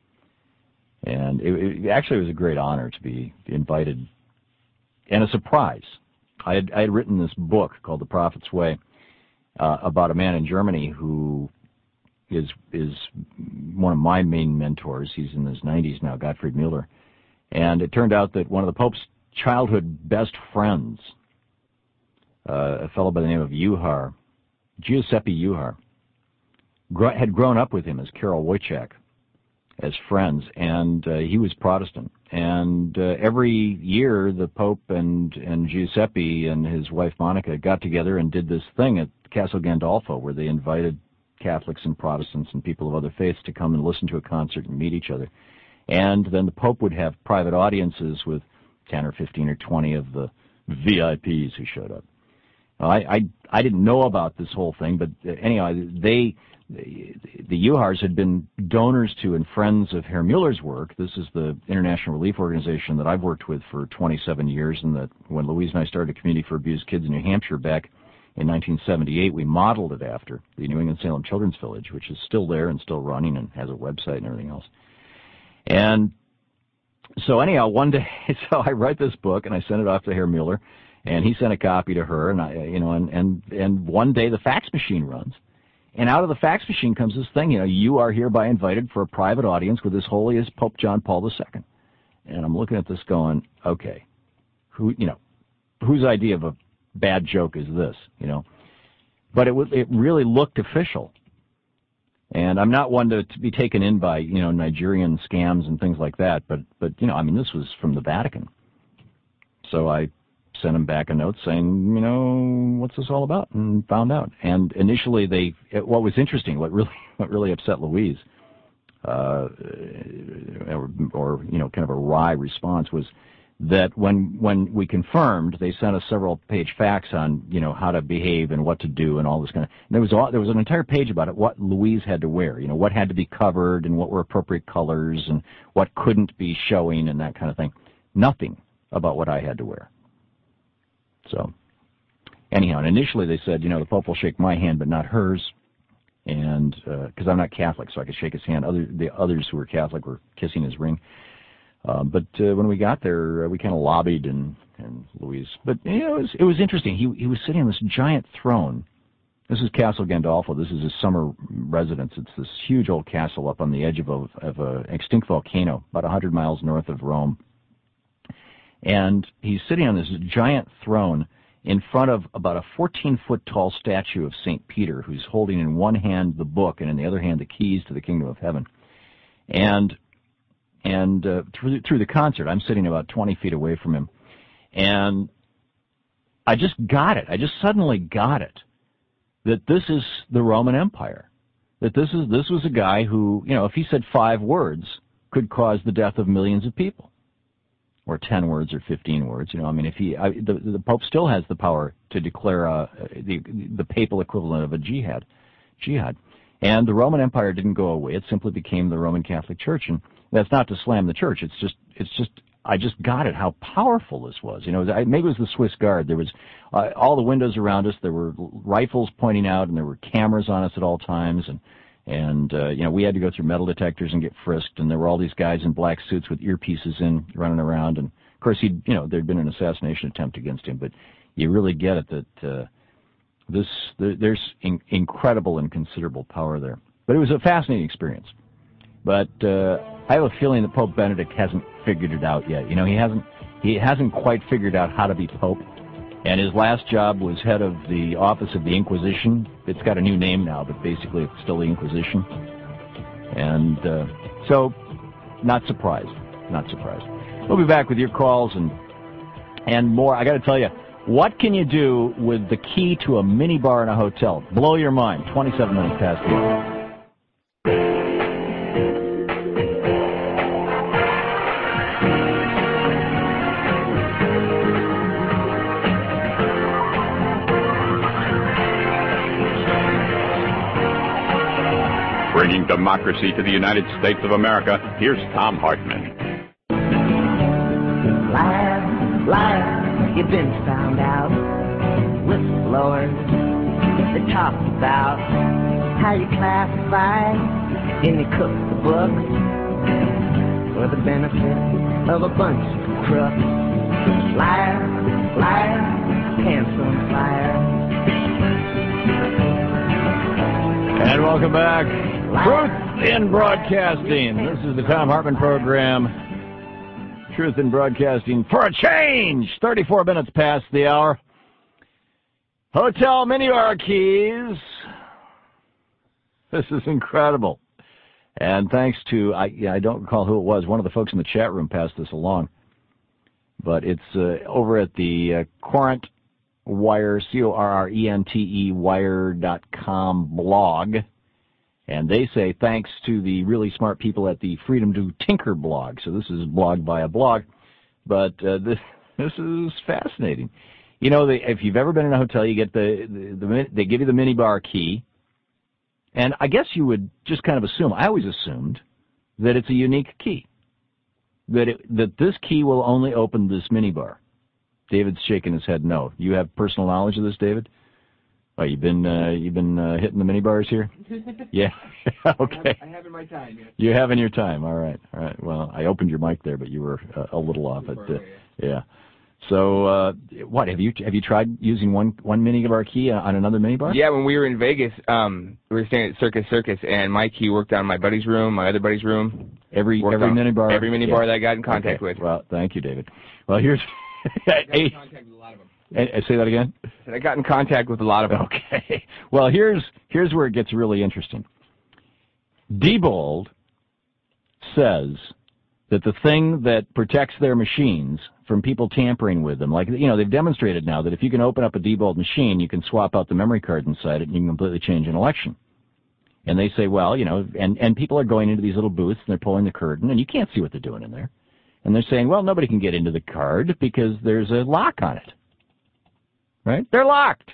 And it, it actually was a great honor to be invited, and a surprise. I had, I had written this book called The Prophet's Way uh, about a man in Germany who is is one of my main mentors. He's in his nineties now, Gottfried Müller. And it turned out that one of the Pope's childhood best friends, Uh, a fellow by the name of Uhar, Giuseppe Uhar, gr- had grown up with him as Karol Wojciak, as friends, and uh, he was Protestant. And uh, every year, the Pope and, and Giuseppe and his wife Monica got together and did this thing at Castle Gandolfo, where they invited Catholics and Protestants and people of other faiths to come and listen to a concert and meet each other. And then the Pope would have private audiences with ten or fifteen or twenty of the V I Ps who showed up. I, I I didn't know about this whole thing, but anyhow, they the Uhars had been donors to and friends of Herr Mueller's work. This is the international relief organization that I've worked with for twenty-seven years, and that when Louise and I started a community for abused kids in New Hampshire back in nineteen seventy-eight, we modeled it after the New England Salem Children's Village, which is still there and still running and has a website and everything else. And so anyhow, one day, so I write this book and I send it off to Herr Mueller. And he sent a copy to her, and I, you know, and, and and one day the fax machine runs, and out of the fax machine comes this thing, you know, you are hereby invited for a private audience with His Holiness Pope John Paul the Second. And I'm looking at this going, okay, who, you know, whose idea of a bad joke is this, you know? But it was, it really looked official. And I'm not one to, to be taken in by, you know, Nigerian scams and things like that, but, but, you know, I mean, this was from the Vatican. So I sent him back a note saying, you know, what's this all about? And found out. And initially they, what was interesting, what really, what really upset Louise, uh, or, or, you know, kind of a wry response was that when when we confirmed, they sent us several page fax on, you know, how to behave and what to do and all this kind of. And there was all, there was an entire page about it, what Louise had to wear, you know, what had to be covered and what were appropriate colors and what couldn't be showing and that kind of thing. Nothing about what I had to wear. So, anyhow, and initially they said, you know, the Pope will shake my hand but not hers, and because uh, I'm not Catholic, so I could shake his hand. Other the others who were Catholic were kissing his ring. Uh, but uh, when we got there, uh, we kind of lobbied and, and Louise. But you know, it was, it was interesting. He he was sitting on this giant throne. This is Castle Gandolfo. This is his summer residence. It's this huge old castle up on the edge of a of an extinct volcano, about one hundred miles north of Rome. And he's sitting on this giant throne in front of about a fourteen-foot tall statue of Saint Peter, who's holding in one hand the book and in the other hand the keys to the kingdom of heaven. And And uh, through, through the concert, I'm sitting about twenty feet away from him, and I just got it. I just suddenly got it that this is the Roman Empire. That this is this was a guy who, you know, if he said five words, could cause the death of millions of people, or ten words or fifteen words. You know, I mean, if he, I, the the Pope still has the power to declare uh, the the papal equivalent of a jihad, jihad, and the Roman Empire didn't go away. It simply became the Roman Catholic Church. And that's not to slam the church. It's just, it's just, I just got it how powerful this was. You know, maybe it was the Swiss Guard. There was uh, all the windows around us. There were rifles pointing out, and there were cameras on us at all times. And and uh, you know, we had to go through metal detectors and get frisked. And there were all these guys in black suits with earpieces in, running around. And of course, he, you know, there'd been an assassination attempt against him. But you really get it that uh, this there, there's in, incredible and considerable power there. But it was a fascinating experience. But uh, I have a feeling that Pope Benedict hasn't figured it out yet. You know, he hasn't he hasn't quite figured out how to be Pope. And his last job was head of the Office of the Inquisition. It's got a new name now, but basically it's still the Inquisition. And uh, so, not surprised. Not surprised. We'll be back with your calls and and more. I got to tell you, what can you do with the key to a minibar in a hotel? Blow your mind. twenty-seven minutes past the hour. Bringing democracy to the United States of America, here's Thom Hartmann. Liar, liar, you've been found out. Whistleblowers, they talk about how you classify and you cook the books for the benefit of a bunch of crooks. Liar, liar, handsome fire. And welcome back. Truth in Broadcasting. This is the Thom Hartmann Program. Truth in Broadcasting for a change. thirty-four minutes past the hour. Hotel minibar keys. This is incredible. And thanks to, I, I don't recall who it was, one of the folks in the chat room passed this along. But it's uh, over at the uh, Corrent Wire, C O R R E N T E wire dot com blog. And they say thanks to the really smart people at the Freedom to Tinker blog. So this is blog by a blog. But uh, this this is fascinating. You know, they, if you've ever been in a hotel, you get the, the, the they give you the minibar key. And I guess you would just kind of assume, I always assumed, that it's a unique key. That it, that this key will only open this minibar. David's shaking his head no. You have personal knowledge of this, David? Oh, you've been uh, you've been uh, hitting the minibars here? Yeah. Okay. I have in my time, yes. You have in your time. All right. All right. Well, I opened your mic there, but you were uh, a little off it. Uh, yeah. So, uh, what have you have you tried using one one minibar key on another minibar? Yeah, when we were in Vegas, um, we were staying at Circus Circus, and my key worked on my buddy's room, my other buddy's room. Every every minibar. Every minibar yeah. that I got in contact okay. with. Well, thank you, David. Well, here's. I got in contact with a lot of them. And, say that again? I got in contact with a lot of them. Okay. Well, here's here's where it gets really interesting. Diebold says that the thing that protects their machines from people tampering with them, like, you know, they've demonstrated now that if you can open up a Diebold machine, you can swap out the memory card inside it and you can completely change an election. And they say, well, you know, and, and people are going into these little booths and they're pulling the curtain and you can't see what they're doing in there. And they're saying, well, nobody can get into the card because there's a lock on it. Right? They're locked.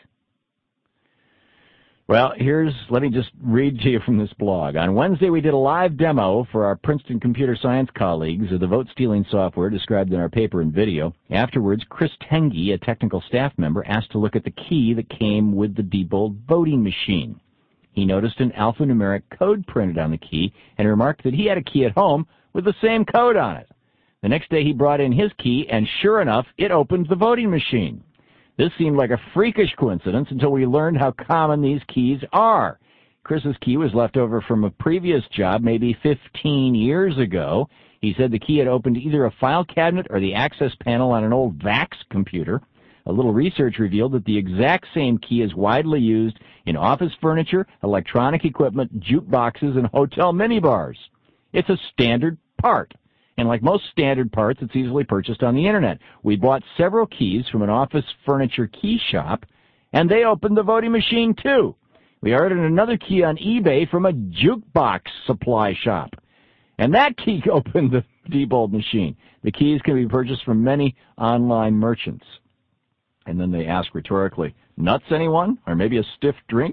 Well, here's, let me just read to you from this blog. On Wednesday, we did a live demo for our Princeton computer science colleagues of the vote-stealing software described in our paper and video. Afterwards, Chris Tengi, a technical staff member, asked to look at the key that came with the Diebold voting machine. He noticed an alphanumeric code printed on the key and remarked that he had a key at home with the same code on it. The next day, he brought in his key, and sure enough, it opened the voting machine. This seemed like a freakish coincidence until we learned how common these keys are. Chris's key was left over from a previous job maybe fifteen years ago. He said the key had opened either a file cabinet or the access panel on an old VAX computer. A little research revealed that the exact same key is widely used in office furniture, electronic equipment, jukeboxes, and hotel minibars. It's a standard part. And like most standard parts, it's easily purchased on the Internet. We bought several keys from an office furniture key shop, and they opened the voting machine, too. We ordered another key on eBay from a jukebox supply shop, and that key opened the Diebold machine. The keys can be purchased from many online merchants. And then they ask rhetorically, nuts, anyone? Or maybe a stiff drink?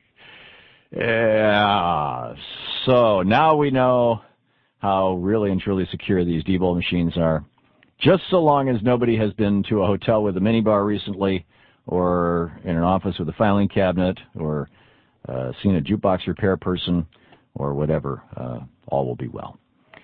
Yeah. So now we know how really and truly secure these Diebold machines are. Just so long as nobody has been to a hotel with a minibar recently, or in an office with a filing cabinet, or uh, seen a jukebox repair person, or whatever, uh, all will be well.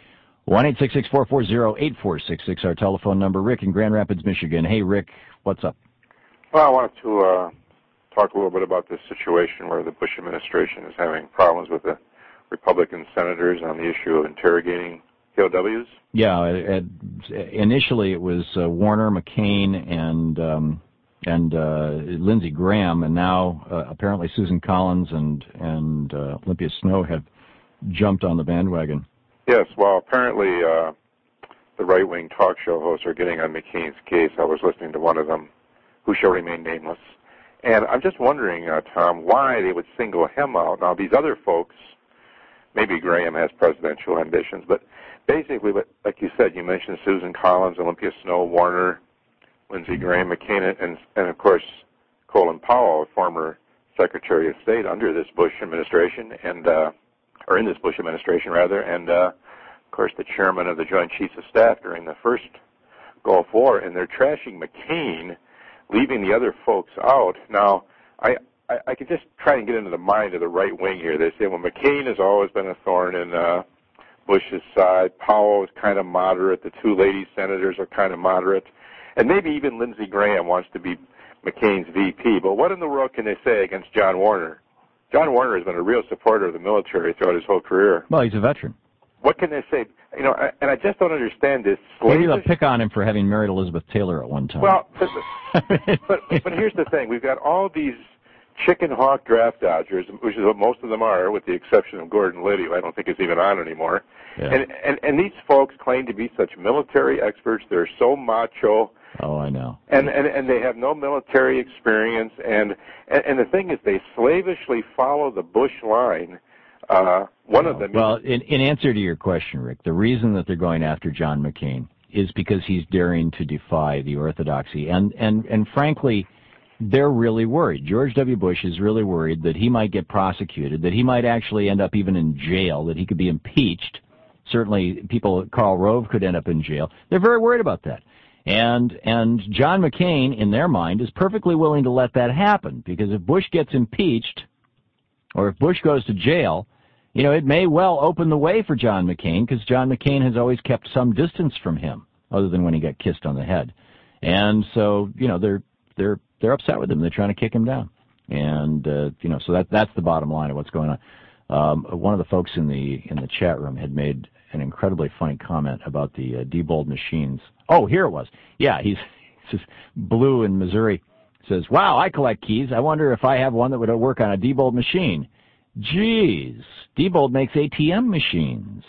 one eight six six, four four zero, eight four six six, our telephone number. Rick in Grand Rapids, Michigan. Hey, Rick, what's up? Well, I wanted to uh, talk a little bit about this situation where the Bush administration is having problems with the Republican senators on the issue of interrogating P O Ws? Yeah, it, it, initially it was uh, Warner, McCain, and um, and uh, Lindsey Graham, and now uh, apparently Susan Collins and and uh, Olympia Snowe have jumped on the bandwagon. Yes, well, apparently uh, the right-wing talk show hosts are getting on McCain's case. I was listening to one of them, who shall remain nameless, and I'm just wondering, uh, Tom, why they would single him out. Now, these other folks, maybe Graham has presidential ambitions, but basically, but like you said, you mentioned Susan Collins, Olympia Snowe, Warner, Lindsey Graham, McCain, and, and of course, Colin Powell, former Secretary of State under this Bush administration, and uh, or in this Bush administration, rather, and, uh, of course, the chairman of the Joint Chiefs of Staff during the first Gulf War, and they're trashing McCain, leaving the other folks out. Now, I I, I could just try and get into the mind of the right wing here. They say, well, McCain has always been a thorn in uh, Bush's side. Powell is kind of moderate. The two lady senators are kind of moderate. And maybe even Lindsey Graham wants to be McCain's V P. But what in the world can they say against John Warner? John Warner has been a real supporter of the military throughout his whole career. Well, he's a veteran. What can they say? You know, and I just don't understand this. Maybe they'll pick on him for having married Elizabeth Taylor at one time. Well, but, but, but here's the thing. We've got all these chicken hawk draft dodgers, which is what most of them are, with the exception of Gordon Liddy, who I don't think is even on anymore. Yeah. And, and and these folks claim to be such military experts. They're so macho. Oh, I know. And and, and they have no military experience. And, and and the thing is, they slavishly follow the Bush line. Uh, one no. of them. Well, in, in answer to your question, Rick, the reason that they're going after John McCain is because he's daring to defy the orthodoxy, and and and frankly, they're really worried. George W. Bush is really worried that he might get prosecuted, that he might actually end up even in jail, that he could be impeached. Certainly, people, Karl Rove could end up in jail. They're very worried about that. And and John McCain, in their mind, is perfectly willing to let that happen, because if Bush gets impeached, or if Bush goes to jail, you know, it may well open the way for John McCain, because John McCain has always kept some distance from him, other than when he got kissed on the head. And so, you know, they're they're they're upset with him. They're trying to kick him down. And uh, you know, so that that's the bottom line of what's going on. Um, one of the folks in the in the chat room had made an incredibly funny comment about the uh, Diebold machines. Oh, here it was. Yeah, he's, he's Blue in Missouri says, "Wow, I collect keys. I wonder if I have one that would work on a Diebold machine." Geez, Diebold makes A T M machines.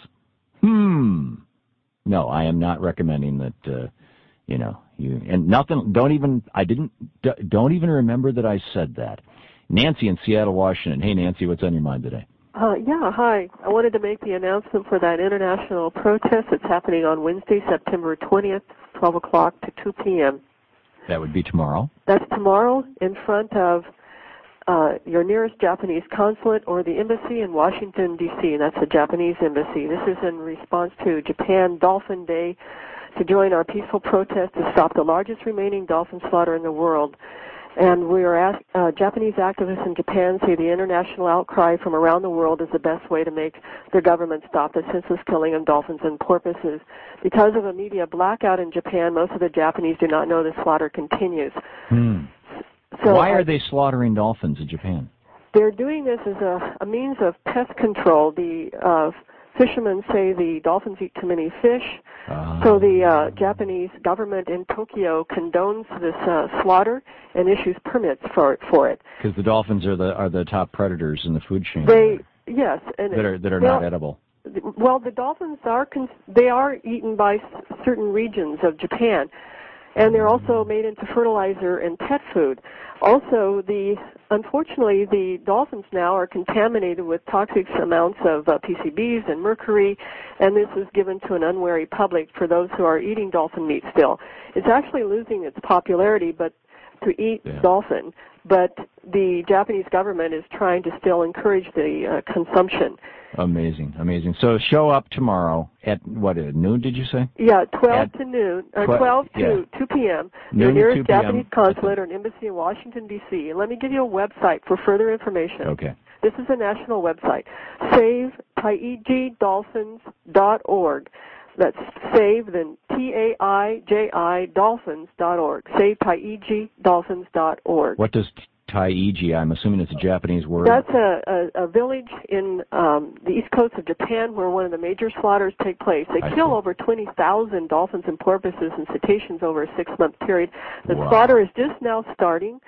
Hmm. No, I am not recommending that. Uh, you know, you and nothing. Don't even. I didn't. Don't even remember that I said that. Nancy in Seattle, Washington. Hey, Nancy, what's on your mind today? Uh, yeah, hi. I wanted to make the announcement for that international protest that's happening on Wednesday, September twentieth, twelve o'clock to two p.m. That would be tomorrow. That's tomorrow in front of uh, your nearest Japanese consulate or the embassy in Washington, D C That's the Japanese embassy. This is in response to Japan Dolphin Day, to join our peaceful protest to stop the largest remaining dolphin slaughter in the world. And we are asked, uh, Japanese activists in Japan say the international outcry from around the world is the best way to make their government stop the senseless killing of dolphins and porpoises. Because of a media blackout in Japan, most of the Japanese do not know the slaughter continues. Hmm. So Why I, are they slaughtering dolphins in Japan? They're doing this as a, a means of pest control. The uh, fishermen say the dolphins eat too many fish. Uh, So the uh, Japanese government in Tokyo condones this uh, slaughter and issues permits for it. For it. Because the dolphins are the are the top predators in the food chain. They yes, and that are that are well, not edible. Well, the dolphins are cons- they are eaten by s- certain regions of Japan, and they're also made into fertilizer and pet food. Also, the unfortunately the dolphins now are contaminated with toxic amounts of uh, P C Bs and mercury, and this is given to an unwary public for those who are eating dolphin meat still. It's actually losing its popularity, but to eat Yeah. dolphin, but the Japanese government is trying to still encourage the uh, consumption. Amazing, amazing. So show up tomorrow at what at noon? Did you say? Yeah, twelve At to noon, or twe- twelve to yeah. two p.m. Noon Your to nearest two p.m. Japanese consulate or an embassy in Washington, D C And let me give you a website for further information. Okay. This is a national website, save taiji dolphins dot org. That's save, then T A I J I dolphins dot org. save taiji dolphins dot org. What does Taiji? I'm assuming it's a Japanese word. That's a, a, a village in um, the east coast of Japan where one of the major slaughters take place. They I kill see. over twenty thousand dolphins and porpoises and cetaceans over a six-month period. The Wow. slaughter is just now starting,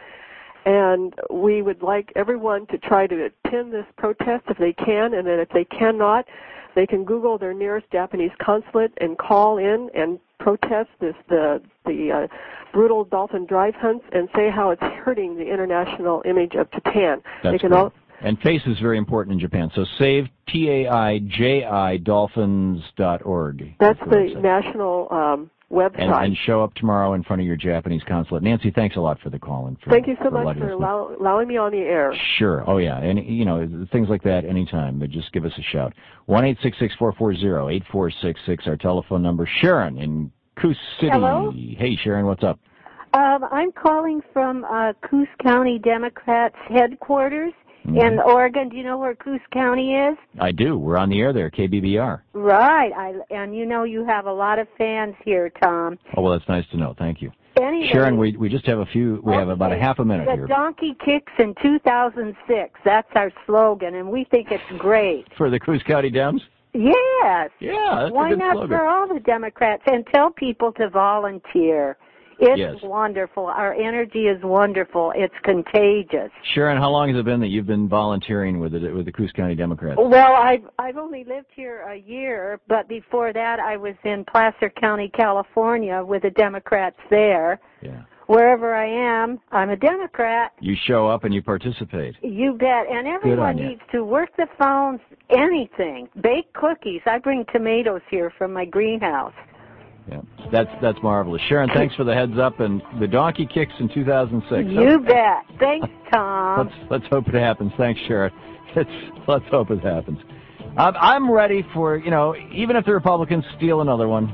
and we would like everyone to try to attend this protest if they can, and then if they cannot, they can Google their nearest Japanese consulate and call in and protest this the the uh, brutal dolphin drive hunts and say how it's hurting the international image of Japan. That's they can great. all, And face is very important in Japan. So save T A I J I dolphins dot org. that's the the website. national um, website. And, and show up tomorrow in front of your Japanese consulate. Nancy, thanks a lot for the call and for Thank you so for much letting for us know. allow, allowing me on the air. Sure. Oh, yeah. And, you know, things like that anytime, but just give us a shout. one eight six six, four four zero, eight four six six, our telephone number. Sharon in Coos City. Hello? Hey, Sharon, what's up? Um, I'm calling from uh, Coos County Democrats headquarters Mhm. in Oregon. Do you know where Coos County is? I do. We're on the air there, K B B R. Right. I, and you know you have a lot of fans here, Tom. Oh, well, that's nice to know. Thank you. Anyway, Sharon, we we just have a few, we have about a half a minute the here. donkey kicks in two thousand six. That's our slogan, and we think it's great. For the Coos County Dems? Yes. Yeah, that's a Why good not slogan. for all the Democrats? And tell people to volunteer. It's Yes. wonderful. Our energy is wonderful. It's contagious. Sharon, how long has it been that you've been volunteering with the with the Coos County Democrats? Well, I've I've only lived here a year, but before that I was in Placer County, California with the Democrats there. Yeah. Wherever I am, I'm a Democrat. You show up and you participate. You bet. And everyone you. needs to work the phones, anything. Bake cookies. I bring tomatoes here from my greenhouse. Yeah, that's that's marvelous. Sharon, thanks for the heads up and the donkey kicks in two thousand six. You bet. Thanks, Tom. Let's let's hope it happens. Thanks, Sharon. It's, let's hope it happens. I'm, I'm ready for, you know, even if the Republicans steal another one,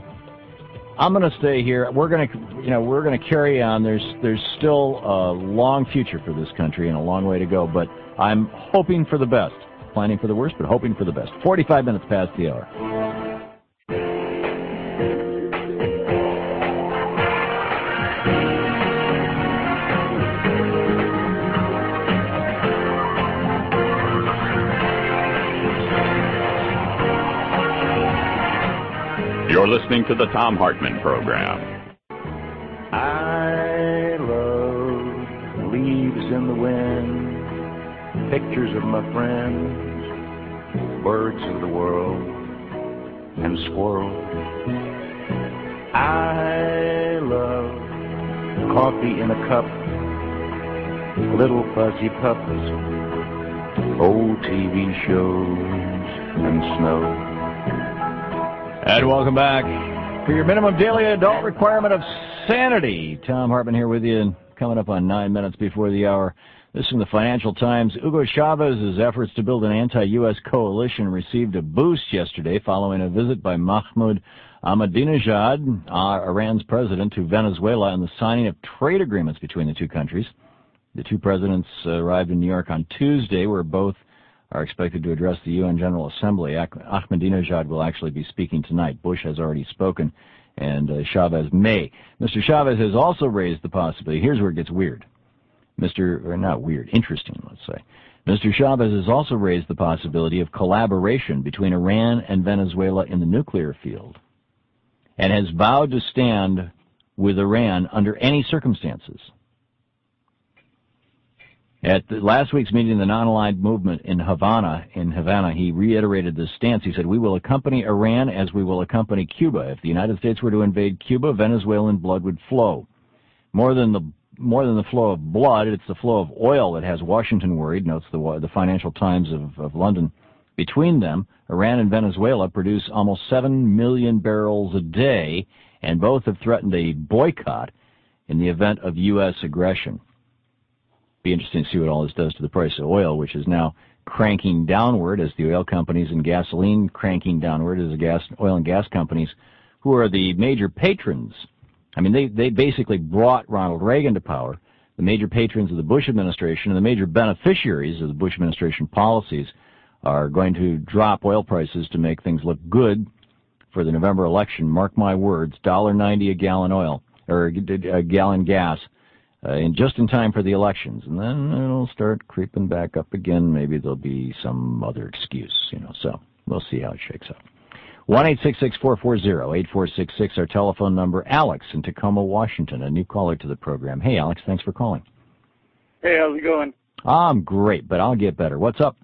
I'm going to stay here. We're going to, you know, we're going to carry on. There's there's still a long future for this country and a long way to go. But I'm hoping for the best, planning for the worst, but hoping for the best. forty-five minutes past the hour. You're listening to the Tom Hartman Program. I love leaves in the wind, pictures of my friends, birds of the world, and squirrels. I love coffee in a cup, little fuzzy puppets old T V shows and snow. And welcome back for your minimum daily adult requirement of sanity. Tom Hartman here with you, and coming up on nine minutes before the hour. This is from the Financial Times. Hugo Chavez's efforts to build an anti-U S coalition received a boost yesterday following a visit by Mahmoud Ahmadinejad, uh, Iran's president, to Venezuela, and the signing of trade agreements between the two countries. The two presidents uh, arrived in New York on Tuesday, where both are expected to address the U N General Assembly. Ahmadinejad will actually be speaking tonight. Bush has already spoken, and uh, Chavez may. Mister Chavez has also raised the possibility. Here's where it gets weird. Mister or not weird, interesting, let's say. Mister Chavez has also raised the possibility of collaboration between Iran and Venezuela in the nuclear field, and has vowed to stand with Iran under any circumstances. At the last week's meeting of the Non-Aligned Movement in Havana, in Havana, he reiterated this stance. He said, "We will accompany Iran as we will accompany Cuba. If the United States were to invade Cuba, Venezuelan blood would flow. More than the more than the flow of blood, it's the flow of oil that has Washington worried," notes the, the Financial Times of, of London. Between them, Iran and Venezuela produce almost seven million barrels a day, and both have threatened a boycott in the event of U S aggression. Be interesting to see what all this does to the price of oil, which is now cranking downward as the oil companies, and gasoline cranking downward as the gas, oil and gas companies, who are the major patrons. I mean, they, they basically brought Ronald Reagan to power. The major patrons of the Bush administration and the major beneficiaries of the Bush administration policies are going to drop oil prices to make things look good for the November election. Mark my words, one dollar ninety a gallon oil, or a gallon gas, uh, in just in time for the elections. And then it'll start creeping back up again. Maybe there'll be some other excuse, you know, so we'll see how it shakes out. one eight six six, four four zero, eight four six six, our telephone number. Alex in Tacoma, Washington, a new caller to the program. Hey, Alex, thanks for calling. Hey, how's it going? I'm great, but I'll get better. What's up?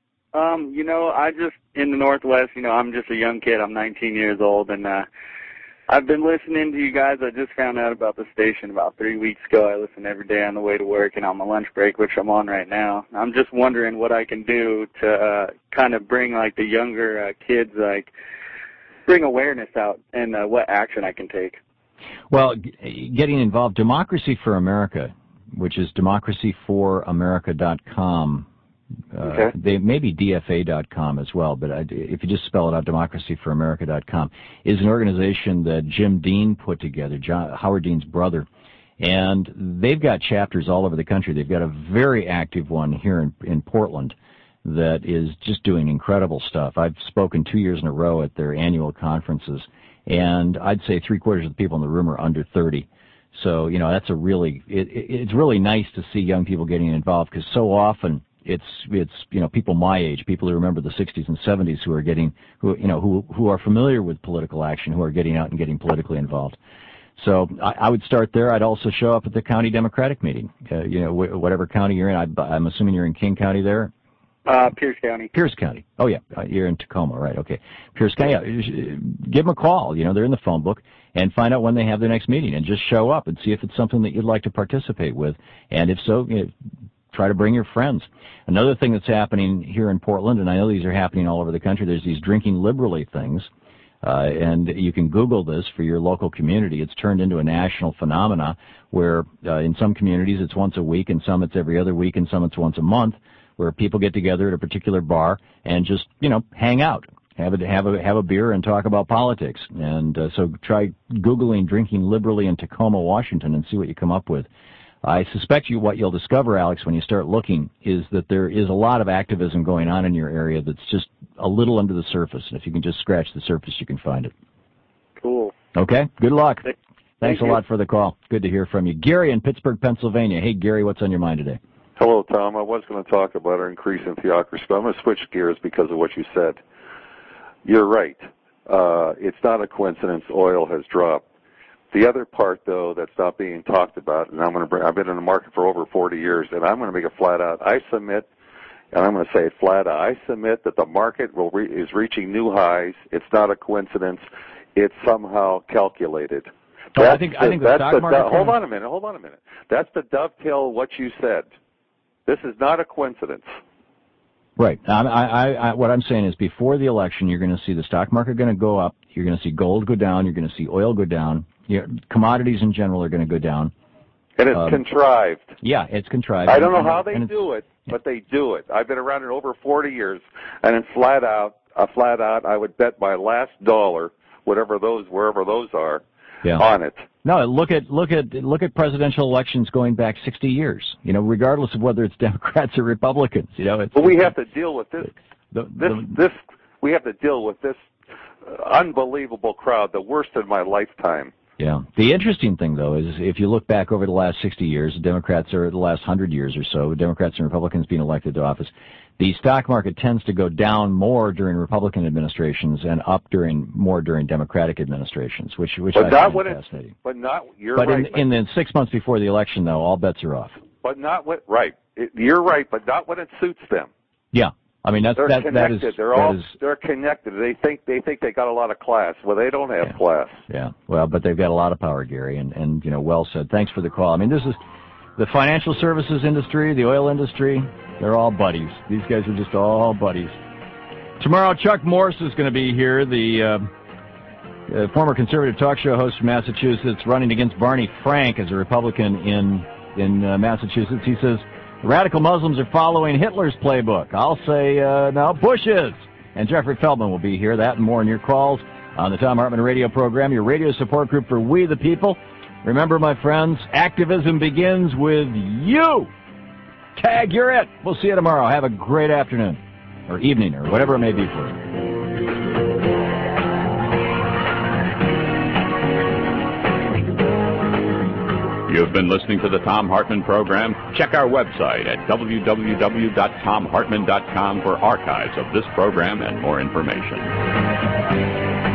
Um, you know, I just, in the Northwest, you know, I'm just a young kid. I'm nineteen years old, and uh, I've been listening to you guys. I just found out about the station about three weeks ago. I listen every day on the way to work and on my lunch break, which I'm on right now. I'm just wondering what I can do to uh, kind of bring, like, the younger uh, kids, like, bring awareness out, and uh, what action I can take. Well, g- getting involved, Democracy for America, which is democracy for america dot com. Uh, okay. They maybe D F A dot com as well, but I, if you just spell it out, democracy for america dot com, is an organization that Jim Dean put together, John, Howard Dean's brother, and they've got chapters all over the country. They've got a very active one here in, in Portland that is just doing incredible stuff. I've spoken two years in a row at their annual conferences, and I'd say three quarters of the people in the room are under thirty. So, you know, that's a really, it, it's really nice to see young people getting involved, because so often it's, it's, you know, people my age, people who remember the sixties and seventies who are getting, who, you know, who, who are familiar with political action, who are getting out and getting politically involved. So I, I would start there. I'd also show up at the county Democratic meeting, uh, you know, wh- whatever county you're in. I, I'm assuming you're in King County there. Uh, Pierce County. Pierce County. Oh, yeah. Uh, you're in Tacoma, right? Okay. Pierce County. Yeah. Give them a call. You know, they're in the phone book, and find out when they have their next meeting, and just show up and see if it's something that you'd like to participate with. And if so, you know, try to bring your friends. Another thing that's happening here in Portland, and I know these are happening all over the country, there's these drinking liberally things. Uh, and you can Google this for your local community. It's turned into a national phenomena where uh, in some communities it's once a week, in some it's every other week, and some it's once a month, where people get together at a particular bar and just, you know, hang out, have a, have a, have a beer and talk about politics. And uh, so try Googling drinking liberally in Tacoma, Washington, and see what you come up with. I suspect you what you'll discover, Alex, when you start looking, is that there is a lot of activism going on in your area that's just a little under the surface. And if you can just scratch the surface, you can find it. Cool. Okay. Good luck. Thank Thanks a you. lot for the call. Good to hear from you. Gary in Pittsburgh, Pennsylvania. Hey, Gary, what's on your mind today? Hello, Tom. I was going to talk about our increase in theocracy, but I'm going to switch gears because of what you said. You're right. Uh, it's not a coincidence oil has dropped. The other part, though, that's not being talked about, and I'm going to bring, I've been in the market for over forty years, and I'm going to make it flat out. I submit, and I'm going to say it flat out, I submit that the market will re- is reaching new highs. It's not a coincidence. It's somehow calculated. Oh, I think, I think the, that's stock the market... Do- hold on a minute, hold on a minute. That's the dovetail of what you said. This is not a coincidence. Right. Um, I, I, I, what I'm saying is before the election, you're going to see the stock market going to go up. You're going to see gold go down. You're going to see oil go down. You're, commodities in general are going to go down. And it's um, contrived. Yeah, it's contrived. I don't know and, how they and do it, but they do it. I've been around it over forty years, and it's flat out, uh, flat out, I would bet my last dollar, whatever those, wherever those are, yeah. on it. No, look at look at look at presidential elections going back sixty years. You know, regardless of whether it's Democrats or Republicans. You know, it's, but we have to deal with this. The, this the, this we have to deal with this unbelievable crowd, the worst in my lifetime. Yeah. The interesting thing, though, is if you look back over the last sixty years, the Democrats are the last one hundred years or so, Democrats and Republicans being elected to office, the stock market tends to go down more during Republican administrations and up during more during Democratic administrations, which which but I not find when fascinating. It's, but not you're but right. in, in the six months before the election, though, all bets are off. But not when right. It, you're right, but not when it suits them. Yeah. I mean, that's, they're that, connected. that is, they're that all is, they're connected. They think they think they got a lot of class. Well, they don't have yeah. class. Yeah. Well, but they've got a lot of power, Gary, and and you know, well said. Thanks for the call. I mean, this is the financial services industry, the oil industry. They're all buddies. These guys are just all buddies. Tomorrow, Chuck Morse is going to be here, the uh, uh, former conservative talk show host from Massachusetts, running against Barney Frank as a Republican in in uh, Massachusetts. He says radical Muslims are following Hitler's playbook. I'll say, uh, no, Bush is. And Jeffrey Feldman will be here. That and more in your calls on the Thom Hartmann radio program, your radio support group for We the People. Remember, my friends, activism begins with you. Tag, you're it. We'll see you tomorrow. Have a great afternoon or evening or whatever it may be for you. You've been listening to the Thom Hartmann Program. Check our website at w w w dot tom hartmann dot com for archives of this program and more information.